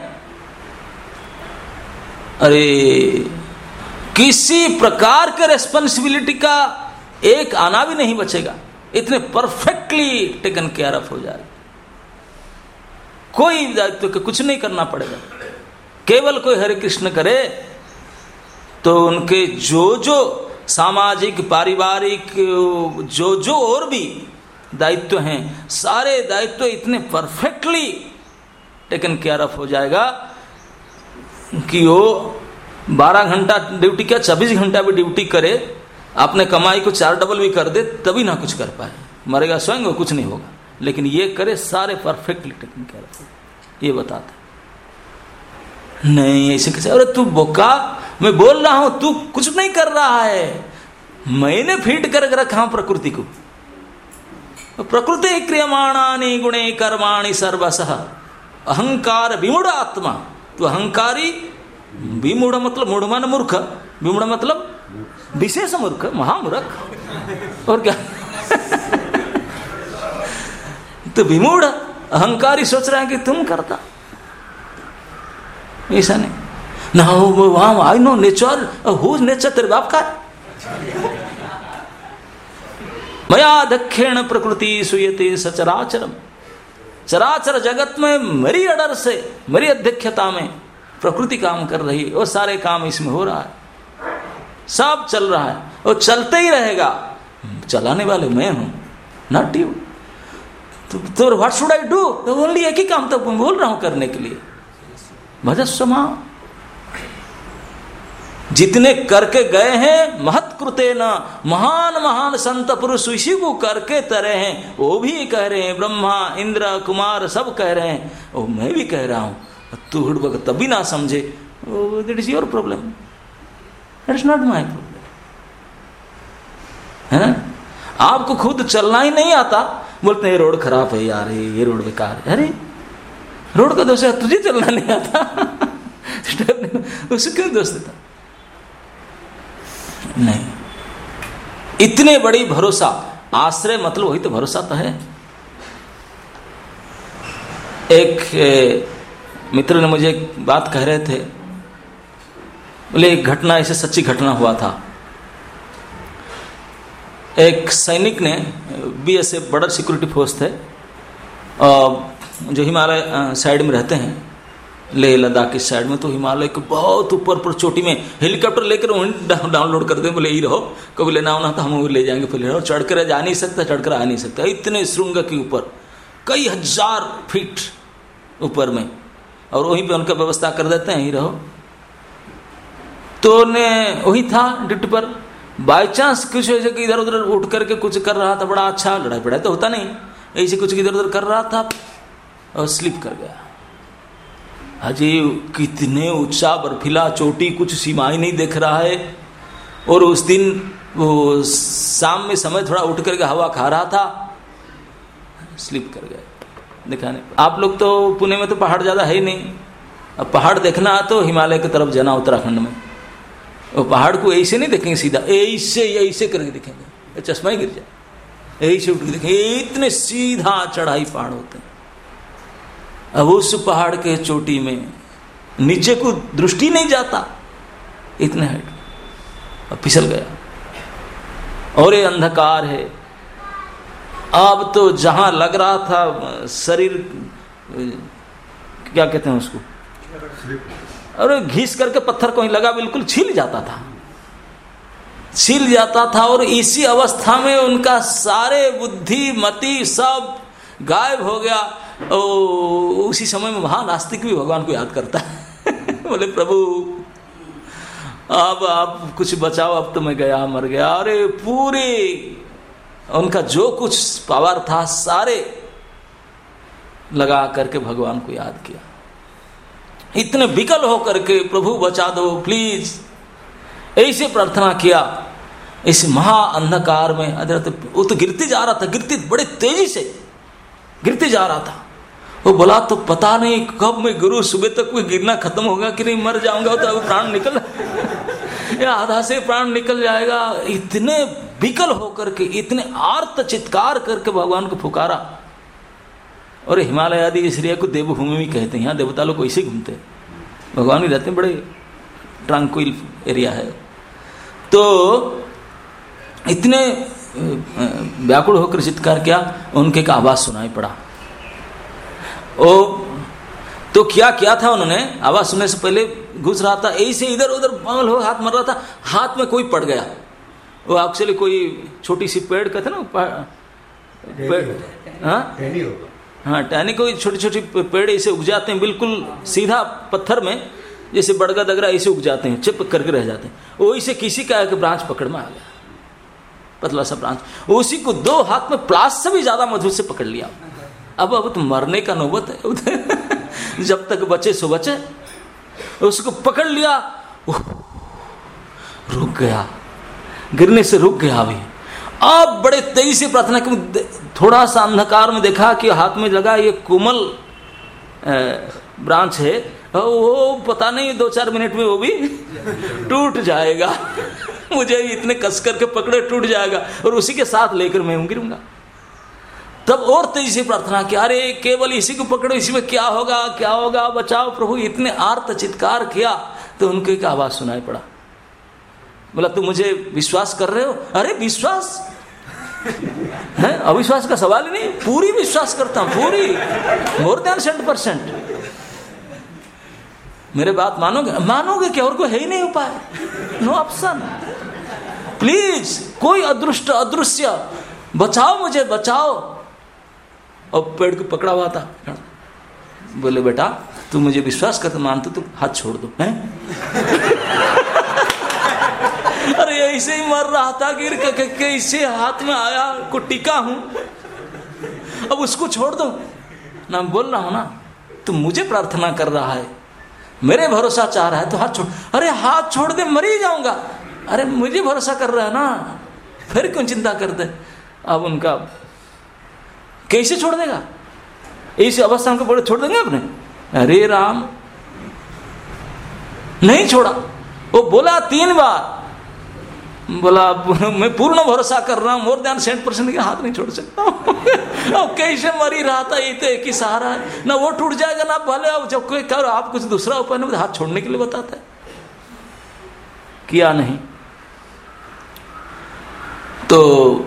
अरे किसी प्रकार के रेस्पॉन्सिबिलिटी का एक आना भी नहीं बचेगा, इतने परफेक्टली टेकन केयर ऑफ हो जाएगा, कोई दायित्व तो कुछ नहीं करना पड़ेगा। केवल कोई हरे कृष्ण करे तो उनके जो जो सामाजिक पारिवारिक जो जो और भी दायित्व हैं, सारे दायित्व इतने परफेक्टली टेकन केयर ऑफ हो जाएगा कि वो बारह घंटा ड्यूटी क्या चौबीस घंटा भी ड्यूटी करे, अपने कमाई को चार डबल भी कर दे, तभी ना कुछ कर पाए, मरेगा स्वयं, वो कुछ नहीं होगा। लेकिन ये करे सारे परफेक्टली टेकन केयर ऑफ, ये बताता नहीं ऐसे कैसे, अरे तू बोका, मैं बोल रहा हूं, तू कुछ नहीं कर रहा है, मैंने फीड कर रखा प्रकृति को। प्रकृति क्रियमाणानि गुणे कर्माणि सर्वशः अहंकार विमूढ़ आत्मा, तो अहंकारी, विमूढ़ मतलब मूढ़ मान मूर्ख, विमूढ़ मतलब विशेष मूर्ख, महामूर्ख, और क्या तो विमूढ़ अहंकारी सोच रहा है कि तुम करता, ऐसा नहीं ना हो। वहां I know nature, who is nature, तेरे बाप का मया दक्षिण प्रकृति सुयते सचराचरम, चराचर जगत में मेरी अडर से, मेरी अध्यक्षता में प्रकृति काम कर रही है, और सारे काम इसमें हो रहा है, सब चल रहा है और चलते ही रहेगा। चलाने वाले मैं हूं, नॉट यू। तो what should I do? Only एक ही काम तो बोल रहा हूं करने के लिए, भजस्व माम। जितने करके गए हैं महत्कृते न, महान महान संत पुरुष इसी को करके तरे हैं, वो भी कह रहे हैं, ब्रह्मा इंद्र कुमार सब कह रहे हैं, और मैं भी कह रहा हूं। तू हुड़बक तभी ना समझे, that is your problem, that is not my problem, है ना। आपको खुद चलना ही नहीं आता, बोलते हैं रोड खराब है यार, ये रोड बेकार है। अरे रोड का दोष है, तुझे चलना नहीं आता उसे क्यों दोष देता? नहीं, इतने बड़ी भरोसा, आश्रय मतलब वही तो भरोसा तो है। एक मित्र ने मुझे एक बात कह रहे थे, बोले एक घटना, ऐसे सच्ची घटना हुआ था। एक सैनिक ने, B S F border security force थे, जो हिमालय साइड में रहते हैं, लेह लद्दाख की साइड में, तो हिमालय के बहुत ऊपर पर चोटी में हेलीकॉप्टर लेकर वहीं डाउनलोड कर दे, बोले ही रहो, कभी लेना होना तो हम ले जाएंगे, फिर चढ़ कर जा नहीं सकता, चढ़ कर आ नहीं सकता, इतने श्रृंग के ऊपर कई हजार फीट ऊपर में, और वहीं पे उनका व्यवस्था कर देते हैं, ही रहो। तो ने वही था ड्यूटी पर, बाई चांस कुछ ऐसे कि इधर उधर उठ करके कुछ कर रहा था, बड़ा अच्छा, लड़ाई पड़ाई तो होता नहीं, ऐसे कुछ इधर उधर कर रहा था और स्लिप कर गया। अजी कितने ऊंचा बर्फीला चोटी, कुछ सीमा ही नहीं दिख रहा है, और उस दिन वो शाम में समय थोड़ा उठ करके हवा खा रहा था, स्लिप कर गया। दिखाने आप लोग तो पुणे में तो पहाड़ ज़्यादा है ही नहीं, अब पहाड़ देखना है तो हिमालय की तरफ जाना, उत्तराखंड में, वो पहाड़ को ऐसे नहीं देखेंगे सीधा, ऐसे ऐसे करके दिखेंगे, चश्मा ही गिर जाए, ऐसे उठ के देखेंगे, इतने सीधा चढ़ाई पहाड़ होते हैं। अब उस पहाड़ के चोटी में नीचे को दृष्टि नहीं जाता, इतने हाइट, अब फिसल गया, और ये अंधकार है। अब तो जहां लग रहा था शरीर, क्या कहते हैं उसको, और घिस करके पत्थर को ही लगा, बिल्कुल छिल जाता था, छिल जाता था। और इसी अवस्था में उनका सारे बुद्धि मति सब गायब हो गया। ओ, उसी समय में वहां नास्तिक भी भगवान को याद करता है बोले प्रभु अब आप कुछ बचाओ, अब तो मैं गया मर गया। अरे पूरे उनका जो कुछ पावर था सारे लगा करके भगवान को याद किया, इतने विकल होकर के प्रभु बचा दो प्लीज, ऐसे प्रार्थना किया। इस महा अंधकार में वो तो गिरते जा रहा था, गिरते बड़े तेजी से गिरते जा रहा था। वो बोला तो पता नहीं कब मैं गुरु सुबह तक कोई गिरना खत्म होगा कि नहीं मर जाऊंगा, तो अब प्राण निकल या आधा से प्राण निकल जाएगा। इतने विकल होकर के, इतने आर्त चित्कार करके भगवान को पुकारा। और हिमालय आदि इसलिए को देवभूमि भी कहते हैं, यहाँ देवता लोग ऐसे घूमते हैं, भगवान भी रहते हैं, बड़े ट्रांक्विल एरिया है। तो इतने व्याकुल होकर चित्कार किया, उनके का आवाज सुनाई पड़ा। ओ तो क्या किया था उन्होंने, आवाज सुनने से पहले घुस रहा था, ऐसे इधर उधर पागल हो हाथ मर रहा था, हाथ में कोई पड़ गया। वो एक्चुअली कोई छोटी सी पेड़ कहते ना, पेड़, हाँ हाँ टहनी, कोई छोटी छोटी पेड़ ऐसे उग जाते हैं बिल्कुल सीधा पत्थर में, जैसे बड़गा दगरा ऐसे उग जाते हैं, चिपक करके रह जाते हैं। वो इसे किसी का एक ब्रांच पकड़ में आ गया, पतला सा ब्रांच, उसी को दो हाथ में प्लास से भी ज्यादा मजबूत से पकड़ लिया। अब अब तो मरने का नौबत है जब तक बचे सो बचे। उसको पकड़ लिया, रुक गया, गिरने से रुक गया। अभी अब बड़े तेजी से प्रार्थना की, थोड़ा सा अंधकार में देखा कि हाथ में लगा ये कोमल ब्रांच है, वो पता नहीं दो चार मिनट में वो भी टूट जाएगा मुझे इतने कस करके पकड़े टूट जाएगा, और उसी के साथ लेकर मैं गिरूंगा। तब और तेजी से प्रार्थना किया, अरे केवल इसी को पकड़ो, इसी में क्या होगा क्या होगा, बचाओ प्रभु। इतने आर्त चित्कार किया तो उनके एक आवाज सुनाई पड़ा। बोला तुम मुझे विश्वास कर रहे हो? अरे विश्वास है, अविश्वास का सवाल ही नहीं, पूरी विश्वास करता हूं, पूरी, मोर देन सेवेंटी परसेंट। मेरे बात मानोगे? मानोगे क्या, और कोई है ही नहीं उपाय, नो ऑप्शन। प्लीज कोई अदृष्ट अदृश्य बचाओ, मुझे बचाओ। और पेड़ को पकड़ा हुआ था, बोले बेटा तू मुझे विश्वास करते मानते तो हाथ छोड़ दो, हैं? अरे ऐसे ही मर रहा था, गिर के कैसे हाथ में आया, को टिका हूं, अब उसको छोड़ दो ना। बोल रहा हूं ना, तू मुझे प्रार्थना कर रहा है, मेरे भरोसा चाह रहा है तो हाथ छोड़। अरे हाथ छोड़ दे, मर ही जाऊंगा। अरे मुझे भरोसा कर रहा है ना, फिर क्यों चिंता करते। अब उनका कैसे छोड़ देगा, इस अवस्था को बोले छोड़ देंगे अपने? अरे राम, नहीं छोड़ा। वो बोला तीन बार, बोला मैं पूर्ण भरोसा कर रहा हूं, मोर देन सेवेंटी परसेंट के हाथ नहीं छोड़ सकता अब कैसे मरी रहा था, ये तो एक ही सहारा है ना, वो टूट जाएगा ना भले। अब जब कोई करो आप कुछ दूसरा उपाय नहीं, हाथ छोड़ने के लिए बताता है, किया नहीं। तो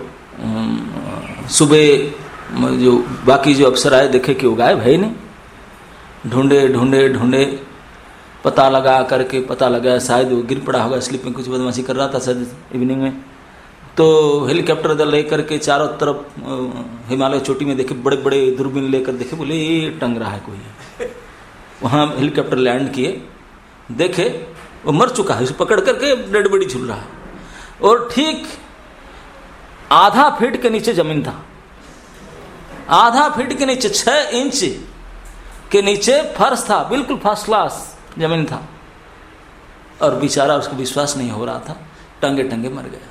सुबह जो बाकी जो अफसर आए देखे कि वो गायब है ही नहीं। ढूंढे ढूंढे ढूंढे पता लगा करके पता लगा शायद वो गिर पड़ा होगा, स्लीप में कुछ बदमाशी कर रहा था शायद इवनिंग में। तो हेलीकॉप्टर दल लेकर के चारों तरफ हिमालय चोटी में देखे, बड़े बड़े दूरबीन लेकर देखे, बोले ये टंग रहा है कोई। वहाँ हेलीकॉप्टर लैंड किए, देखे वो मर चुका है, उसे पकड़ करके डेड बॉडी झूल रहा है। और ठीक आधा फीट के नीचे जमीन था, आधा फीट के नीचे, छह इंच के नीचे फर्श था, बिल्कुल फर्स्ट क्लास जमीन था। और बेचारा उसको विश्वास नहीं हो रहा था, टंगे टंगे मर गया।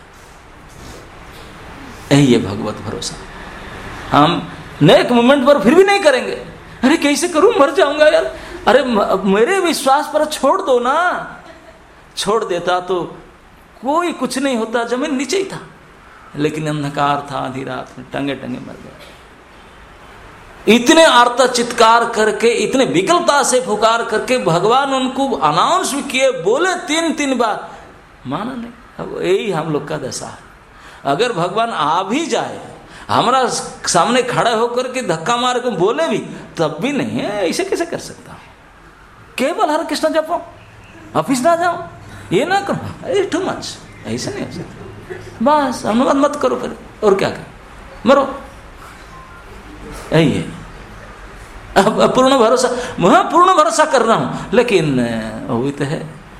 यही है भगवत भरोसा। हम नेक मोमेंट पर फिर भी नहीं करेंगे, अरे कैसे करूं, मर जाऊंगा यार, अरे मेरे विश्वास पर छोड़ दो ना। छोड़ देता तो कोई कुछ नहीं होता, जमीन नीचे ही था, लेकिन अंधकार था, आधी रात में टंगे टंगे मर गया। इतने आर्ता चित्कार करके, इतने विकलता से पुकार करके भगवान उनको अनाउंस भी किए, बोले तीन तीन बार, माना नहीं। अब यही हम लोग का दशा है। अगर भगवान आ भी जाए, हमारा सामने खड़ा होकर के धक्का मार के बोले भी, तब भी नहीं है, ऐसे कैसे कर सकता हूं? केवल हरे कृष्ण जपो, ऑफिस ना जाओ, ये ना करो, टू मच, ऐसे नहीं हो सकता। बस अनुवाद मत करो फिर, और क्या करो, मरो। यही है। अब पूर्ण भरोसा, मैं पूर्ण भरोसा कर रहा हूं, लेकिन वो भी तो है,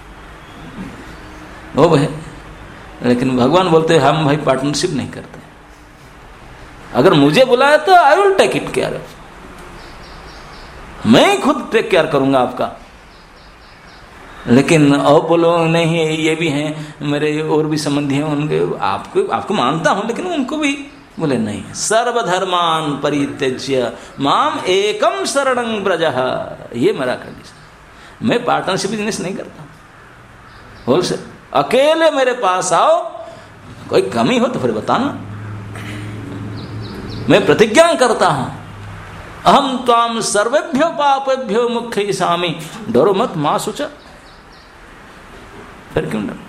वो है। लेकिन भगवान बोलते हैं हम भाई पार्टनरशिप नहीं करते। अगर मुझे बुलाया तो I will take it care, मैं खुद टेक केयर करूंगा आपका। लेकिन और बोलो नहीं ये भी हैं मेरे और भी संबंधी हैं, उनके आपको आपको मानता हूं, लेकिन उनको भी बोले नहीं। सर्वधर्मान परित्यज्य माम एकम शरणं व्रजः, ये मेरा कंडीशन। मैं पार्टनरशिप बिजनेस नहीं करता, होलसेल अकेले मेरे पास आओ, कोई कमी हो तो फिर बताना। मैं प्रतिज्ञा करता हूं, अहम त्वाम सर्वेभ्यो पापेभ्यो मुख्यसामि, डरो मत मां सुचा। फिर क्यों डर?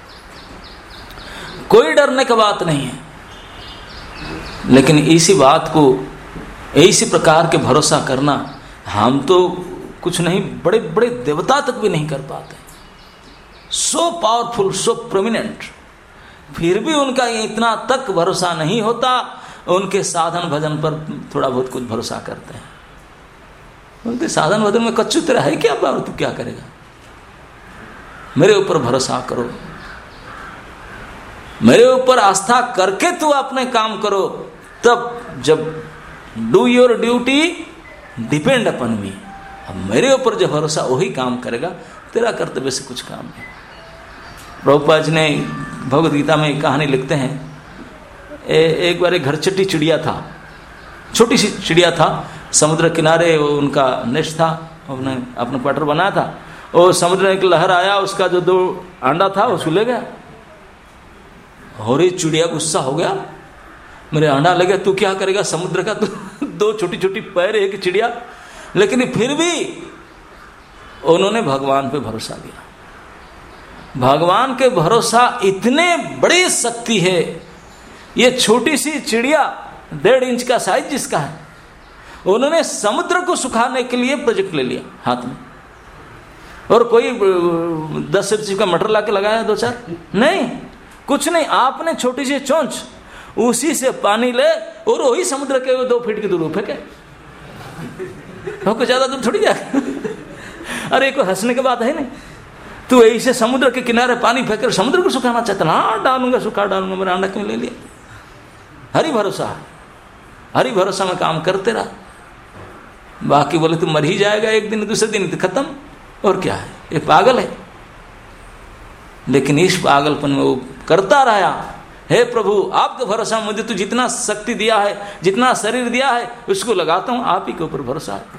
कोई डरने की बात नहीं है। लेकिन इसी बात को, इसी प्रकार के भरोसा करना, हम तो कुछ नहीं, बड़े बड़े देवता तक भी नहीं कर पाते। सो पावरफुल, सो प्रोमिनेंट, फिर भी उनका इतना तक भरोसा नहीं होता। उनके साधन भजन पर थोड़ा बहुत कुछ भरोसा करते हैं। उनके साधन भजन में कच्चू तेरा है क्या, बाबू तू क्या करेगा, मेरे ऊपर भरोसा करो, मेरे ऊपर आस्था करके तू अपने काम करो। तब जब do your duty depend upon me, अब मेरे ऊपर जो भरोसा वही काम करेगा, तेरा कर्तव्य से कुछ काम नहीं। प्रभुपाद जी ने भगवद गीता में कहानी लिखते हैं, ए, एक बार एक घरचट्टी चिड़िया था, छोटी सी चिड़िया था, समुद्र किनारे उनका नेस्ट था, उन्होंने अपना क्वार्टर बनाया था। और समुद्र में एक लहर आया, उसका जो दो अंडा था उसको ले गया। और ये चिड़िया गुस्सा हो गया, मेरे अंडा ले गया, तू क्या करेगा समुद्र का, तू दो छोटी छोटी पैर एक चिड़िया। लेकिन फिर भी उन्होंने भगवान पे भरोसा किया। भगवान के भरोसा इतने बड़ी शक्ति है। ये छोटी सी चिड़िया डेढ़ इंच का साइज जिसका है, उन्होंने समुद्र को सुखाने के लिए प्रोजेक्ट ले लिया हाथ में। और कोई दस रुपये का मटर ला के लगाया दो चार, नहीं, कुछ नहीं। आपने छोटी सी चोंच, उसी से पानी ले और वही समुद्र के दो फीट की दूर फेंके, कुछ ज्यादा दूर थोड़ी जाए। अरे कोई हंसने की बात है नहीं। तू ऐसे समुद्र के किनारे पानी फेंक कर समुद्र को सुखाना चाहता ना, हाँ डालूंगा, सुखा डालूंगा, मेरा अंडा क्यों ले लिया। हरि भरोसा, हरि भरोसा में काम करते रहा। बाकी बोले तू मर ही जाएगा एक दिन, दूसरे दिन तो खत्म, और क्या है, ये पागल है। लेकिन इस पागलपन में वो करता रहा, हे प्रभु आपके भरोसा, मुझे तू जितना शक्ति दिया है, जितना शरीर दिया है, उसको लगाता हूं, आप ही के ऊपर भरोसा है।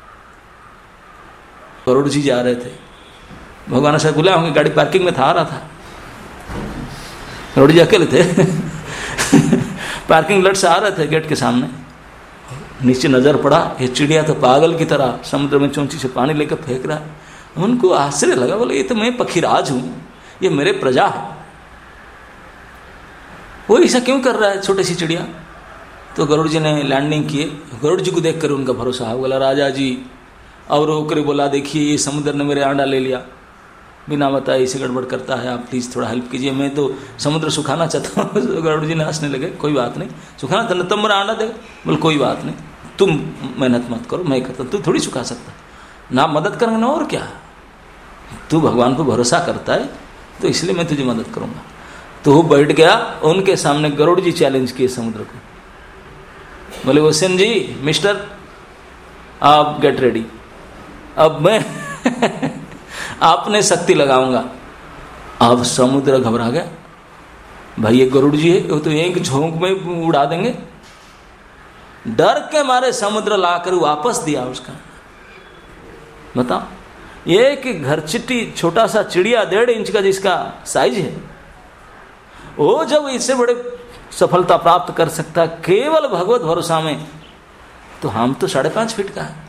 करोड़ जी जा रहे थे, भगवान से बुलाया होंगे, गाड़ी पार्किंग में था, आ रहा था, करोड़ जी अकेले थे। पार्किंग लट से आ रहे थे गेट के सामने, नीचे नजर पड़ा, ये चिड़िया तो पागल की तरह समुद्र में चौंची से पानी लेकर फेंक रहा है। उनको आश्चर्य लगा, बोले ये तो मैं पखीराज हूं, ये मेरे प्रजा है, वो ऐसा क्यों कर रहा है छोटी सी चिड़िया? तो गरुड़ जी ने लैंडिंग किए। गरुड़ जी को देख कर उनका भरोसा हो बोला, राजा जी, और होकर बोला, देखिए ये समुद्र ने मेरे अंडा ले लिया, बिना बताए इसे गड़बड़ करता है, आप प्लीज़ थोड़ा हेल्प कीजिए, मैं तो समुद्र सुखाना चाहता हूँ। तो गरुड़ जी ने हंसने लगे, कोई बात नहीं, सुखाना था तब मेरा अंडा दे। बोले कोई बात नहीं, तुम मेहनत मत करो, मैं करता हूँ, तू थोड़ी सुखा सकता ना, मदद करेंगे ना, और क्या, तू भगवान पर भरोसा करता है तो इसलिए मैं तुझे मदद करूँगा। तो वो बैठ गया, उनके सामने गरुड़ जी चैलेंज किए समुद्र को। बोले ओशन जी, मिस्टर आप गेट रेडी, अब मैं आपने शक्ति लगाऊंगा। अब समुद्र घबरा गया, भाई ये गरुड़ जी है, वो तो एक झोंक में उड़ा देंगे। डर के मारे समुद्र लाकर वापस दिया उसका। बताओ, एक घर चिट्टी छोटा सा चिड़िया डेढ़ इंच का जिसका साइज है, वो जब इससे बड़े सफलता प्राप्त कर सकता केवल भगवत भरोसा में, तो हम तो साढ़े पांच फीट का है।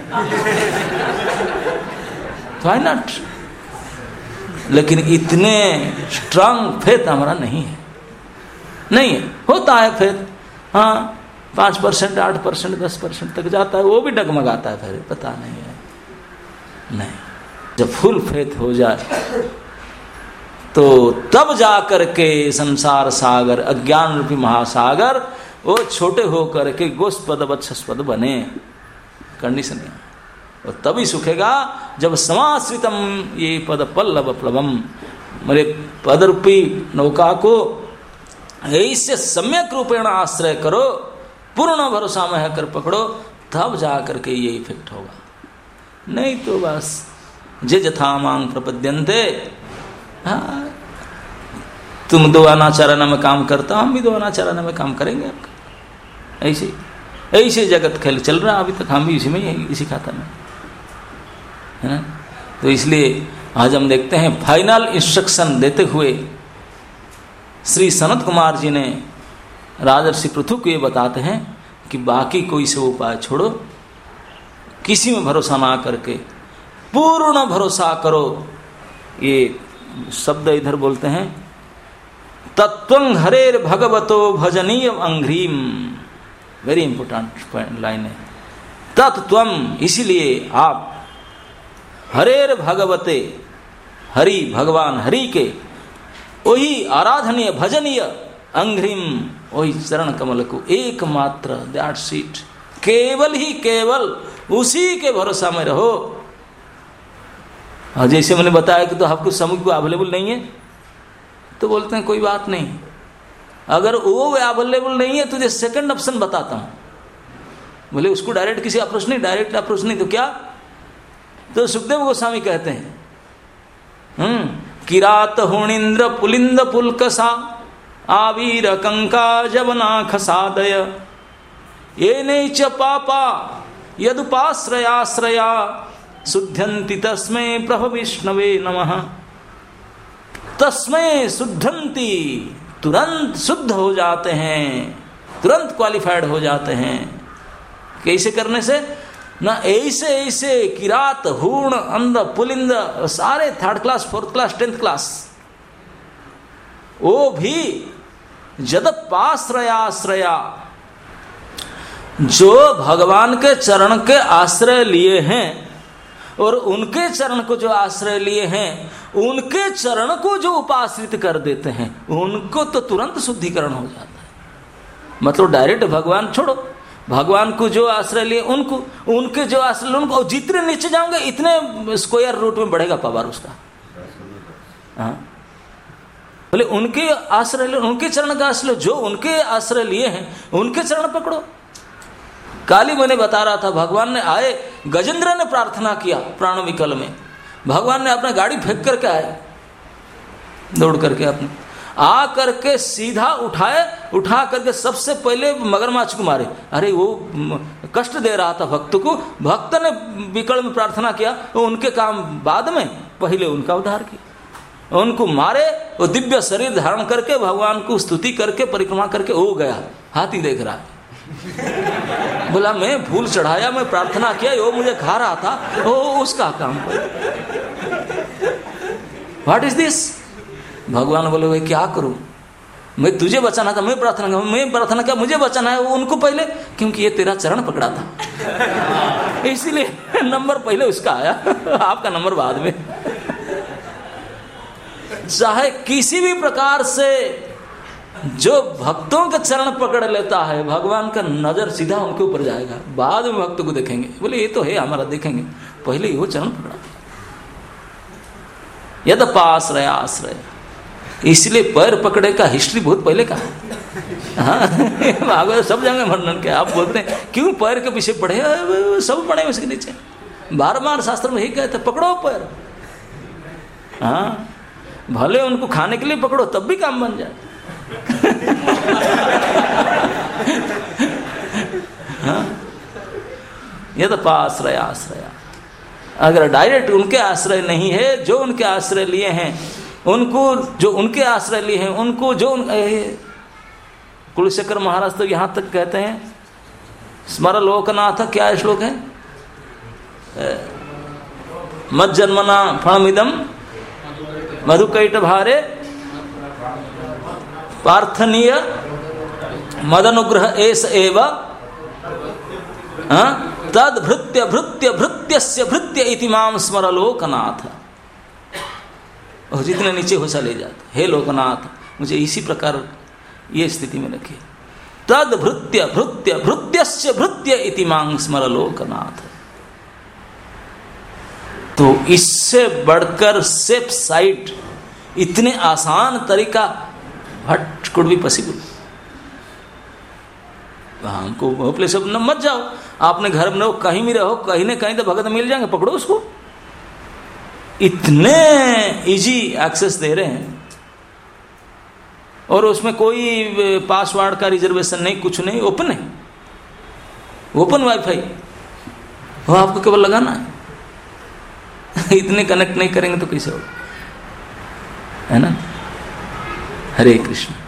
Why not? लेकिन इतने स्ट्रांग फेथ हमारा नहीं है, नहीं है। होता है फेथ, हाँ पांच परसेंट आठ परसेंट दस परसेंट तक जाता है, वो भी डगमगाता है, फिर पता नहीं है। नहीं, जब फुल फेथ हो जाए तो तब जा करके संसार सागर, अज्ञान रूपी महासागर, वो छोटे होकर के गोस्पद वत्सस्पद बने। कंडीशन है, और तभी सुखेगा जब समाश्रितम ये पद पल्लव प्लवम, मेरे पद रूपी नौका को ऐसे सम्यक रूपेण आश्रय करो, पूर्ण भरोसा में कर पकड़ो, तब जा करके ये इफेक्ट होगा। नहीं तो बस जे जथा मांग प्रपद्यन्ते, हाँ तुम दो अनाचारण में काम करता, हम भी दो अनाचारण में काम करेंगे आपका। ऐसे ऐसे जगत खेल चल रहा अभी तक, हम भी इसी में ही इसी खाता में है ना। तो इसलिए आज हम देखते हैं फाइनल इंस्ट्रक्शन देते हुए श्री सनत कुमार जी ने राजर्षि पृथु को ये बताते हैं कि बाकी कोई से उपाय छोड़ो, किसी में भरोसा ना करके पूर्ण भरोसा करो। ये शब्द इधर बोलते हैं, तत्वं हरेर भगवतो भजनीय अंघ्रीम, वेरी इंपोर्टेंट लाइन है। तत्वम, इसीलिए आप हरेर भगवते, हरि भगवान हरि के वही आराधनीय भजनीय अंघ्रिम, वही चरण कमल को एकमात्र, दैट्स इट, केवल ही केवल उसी के भरोसा में रहो। और जैसे मैंने बताया कि तो आपको समूह को अवेलेबल नहीं है, तो बोलते हैं कोई बात नहीं, अगर वो अवेलेबल नहीं है तुझे सेकंड ऑप्शन बताता हूं। बोले उसको डायरेक्ट किसी अप्रोच नहीं, डायरेक्ट अप्रोच नहीं तो क्या? तो सुखदेव गोस्वामी कहते हैं, हम्म किरात हुणिंद्र पुलिंद पुलकसा आवीर कंका जवना खसादय ये नैच पापा यदुपाश्रयाश्रया शुद्धंति तस्मै प्रभ विष्णवे नमः। तस्मै शुद्धंति, तुरंत शुद्ध हो जाते हैं, तुरंत क्वालिफाइड हो जाते हैं। कैसे करने से? ना ऐसे ऐसे किरात हूण अंध पुलिंद सारे third class fourth class tenth class, वो भी जदपाश्रयाश्रया, जो भगवान के चरण के आश्रय लिए हैं और उनके चरण को जो आश्रय लिए हैं, उनके चरण को जो उपाश्रित कर देते हैं, उनको तो तुरंत शुद्धिकरण हो जाता है। मतलब डायरेक्ट भगवान छोड़ो, भगवान को जो आश्रय लिए उनको, उनके जो आश्रय उनको, और जितने नीचे जाओगे इतने स्क्वायर रूट में बढ़ेगा पावर उसका। हाँ बोले उनके आश्रय ले, उनके चरण का आश्रय, जो उनके आश्रय लिए हैं उनके चरण पकड़ो। काली मैंने बता रहा था, भगवान ने आए, गजेंद्र ने प्रार्थना किया प्राण विकल में, भगवान ने अपना गाड़ी फेंक करके आए, दौड़ करके अपने आ करके सीधा उठाए, उठा करके सबसे पहले मगरमच्छ को मारे। अरे वो कष्ट दे रहा था भक्त को, भक्त ने विकल में प्रार्थना किया, वो उनके काम बाद में, पहले उनका उद्धार किया, उनको मारे, वो दिव्य शरीर धारण करके भगवान को स्तुति करके परिक्रमा करके वो गया। हाथी देख रहा है, बोला मैं फूल चढ़ाया, मैं प्रार्थना किया, वो मुझे खा रहा था, वो उसका काम। What is this? भगवान बोले भाई क्या करूं? मैं तुझे बचाना था, मैं प्रार्थना कर मैं प्रार्थना कर मुझे बचाना है, वो उनको पहले, क्योंकि ये तेरा चरण पकड़ा था इसीलिए नंबर पहले उसका आया, आपका नंबर बाद में। चाहे किसी भी प्रकार से जो भक्तों का चरण पकड़ लेता है, भगवान का नजर सीधा उनके ऊपर जाएगा, बाद में भक्त को देखेंगे, बोले ये तो है हमारा, देखेंगे, पहले वो चरण पकड़ा। यद पाश्रय आश्रय, इसलिए पैर पकड़े का हिस्ट्री बहुत पहले का है। हाँ भागवत सब जगह वर्णन के, आप बोलते हैं क्यों पैर के पीछे पड़े, सब पड़े उसके नीचे, बार बार शास्त्र में ही कहते पकड़ो पैर। हाँ भले उनको खाने के लिए पकड़ो तब भी काम बन जाए। हाँ यद पाश्रय आश्रय, अगर डायरेक्ट उनके आश्रय नहीं है, जो उनके आश्रय लिए हैं उनको, जो उनके आश्रय लिए हैं उनको, जो कुलशेखर महाराज तो यहां तक कहते हैं, स्मर लोकनाथ, क्या श्लोक है, मत जन्मना फणमिदम मधुकैट भारे पार्थनीय मदनुग्रह एस एव तद भृत्य भृत्य भृत्यस्य भृत्य इति माम स्मर लोकनाथ। और जितने नीचे हो चले जाते, हे लोकनाथ मुझे इसी प्रकार ये स्थिति में रखिए। तद भृत्य भृत्य भृत्यस्य भृत्य इति माम स्मर लोकनाथ। तो इससे बढ़कर सेफ साइड, इतने आसान तरीका, व्हाट कुड बी पॉसिबल। हमको होपलेस न मत जाओ, आपने घर में रहो, कहीं भी रहो, कहीं न कहीं तो भगत मिल जाएंगे, पकड़ो उसको। इतने इजी एक्सेस दे रहे हैं, और उसमें कोई पासवर्ड का रिजर्वेशन नहीं, कुछ नहीं, ओपन है, ओपन वाईफाई, वो आपको केवल लगाना है। इतने कनेक्ट नहीं करेंगे तो कैसे होगा, है ना। हरे कृष्ण।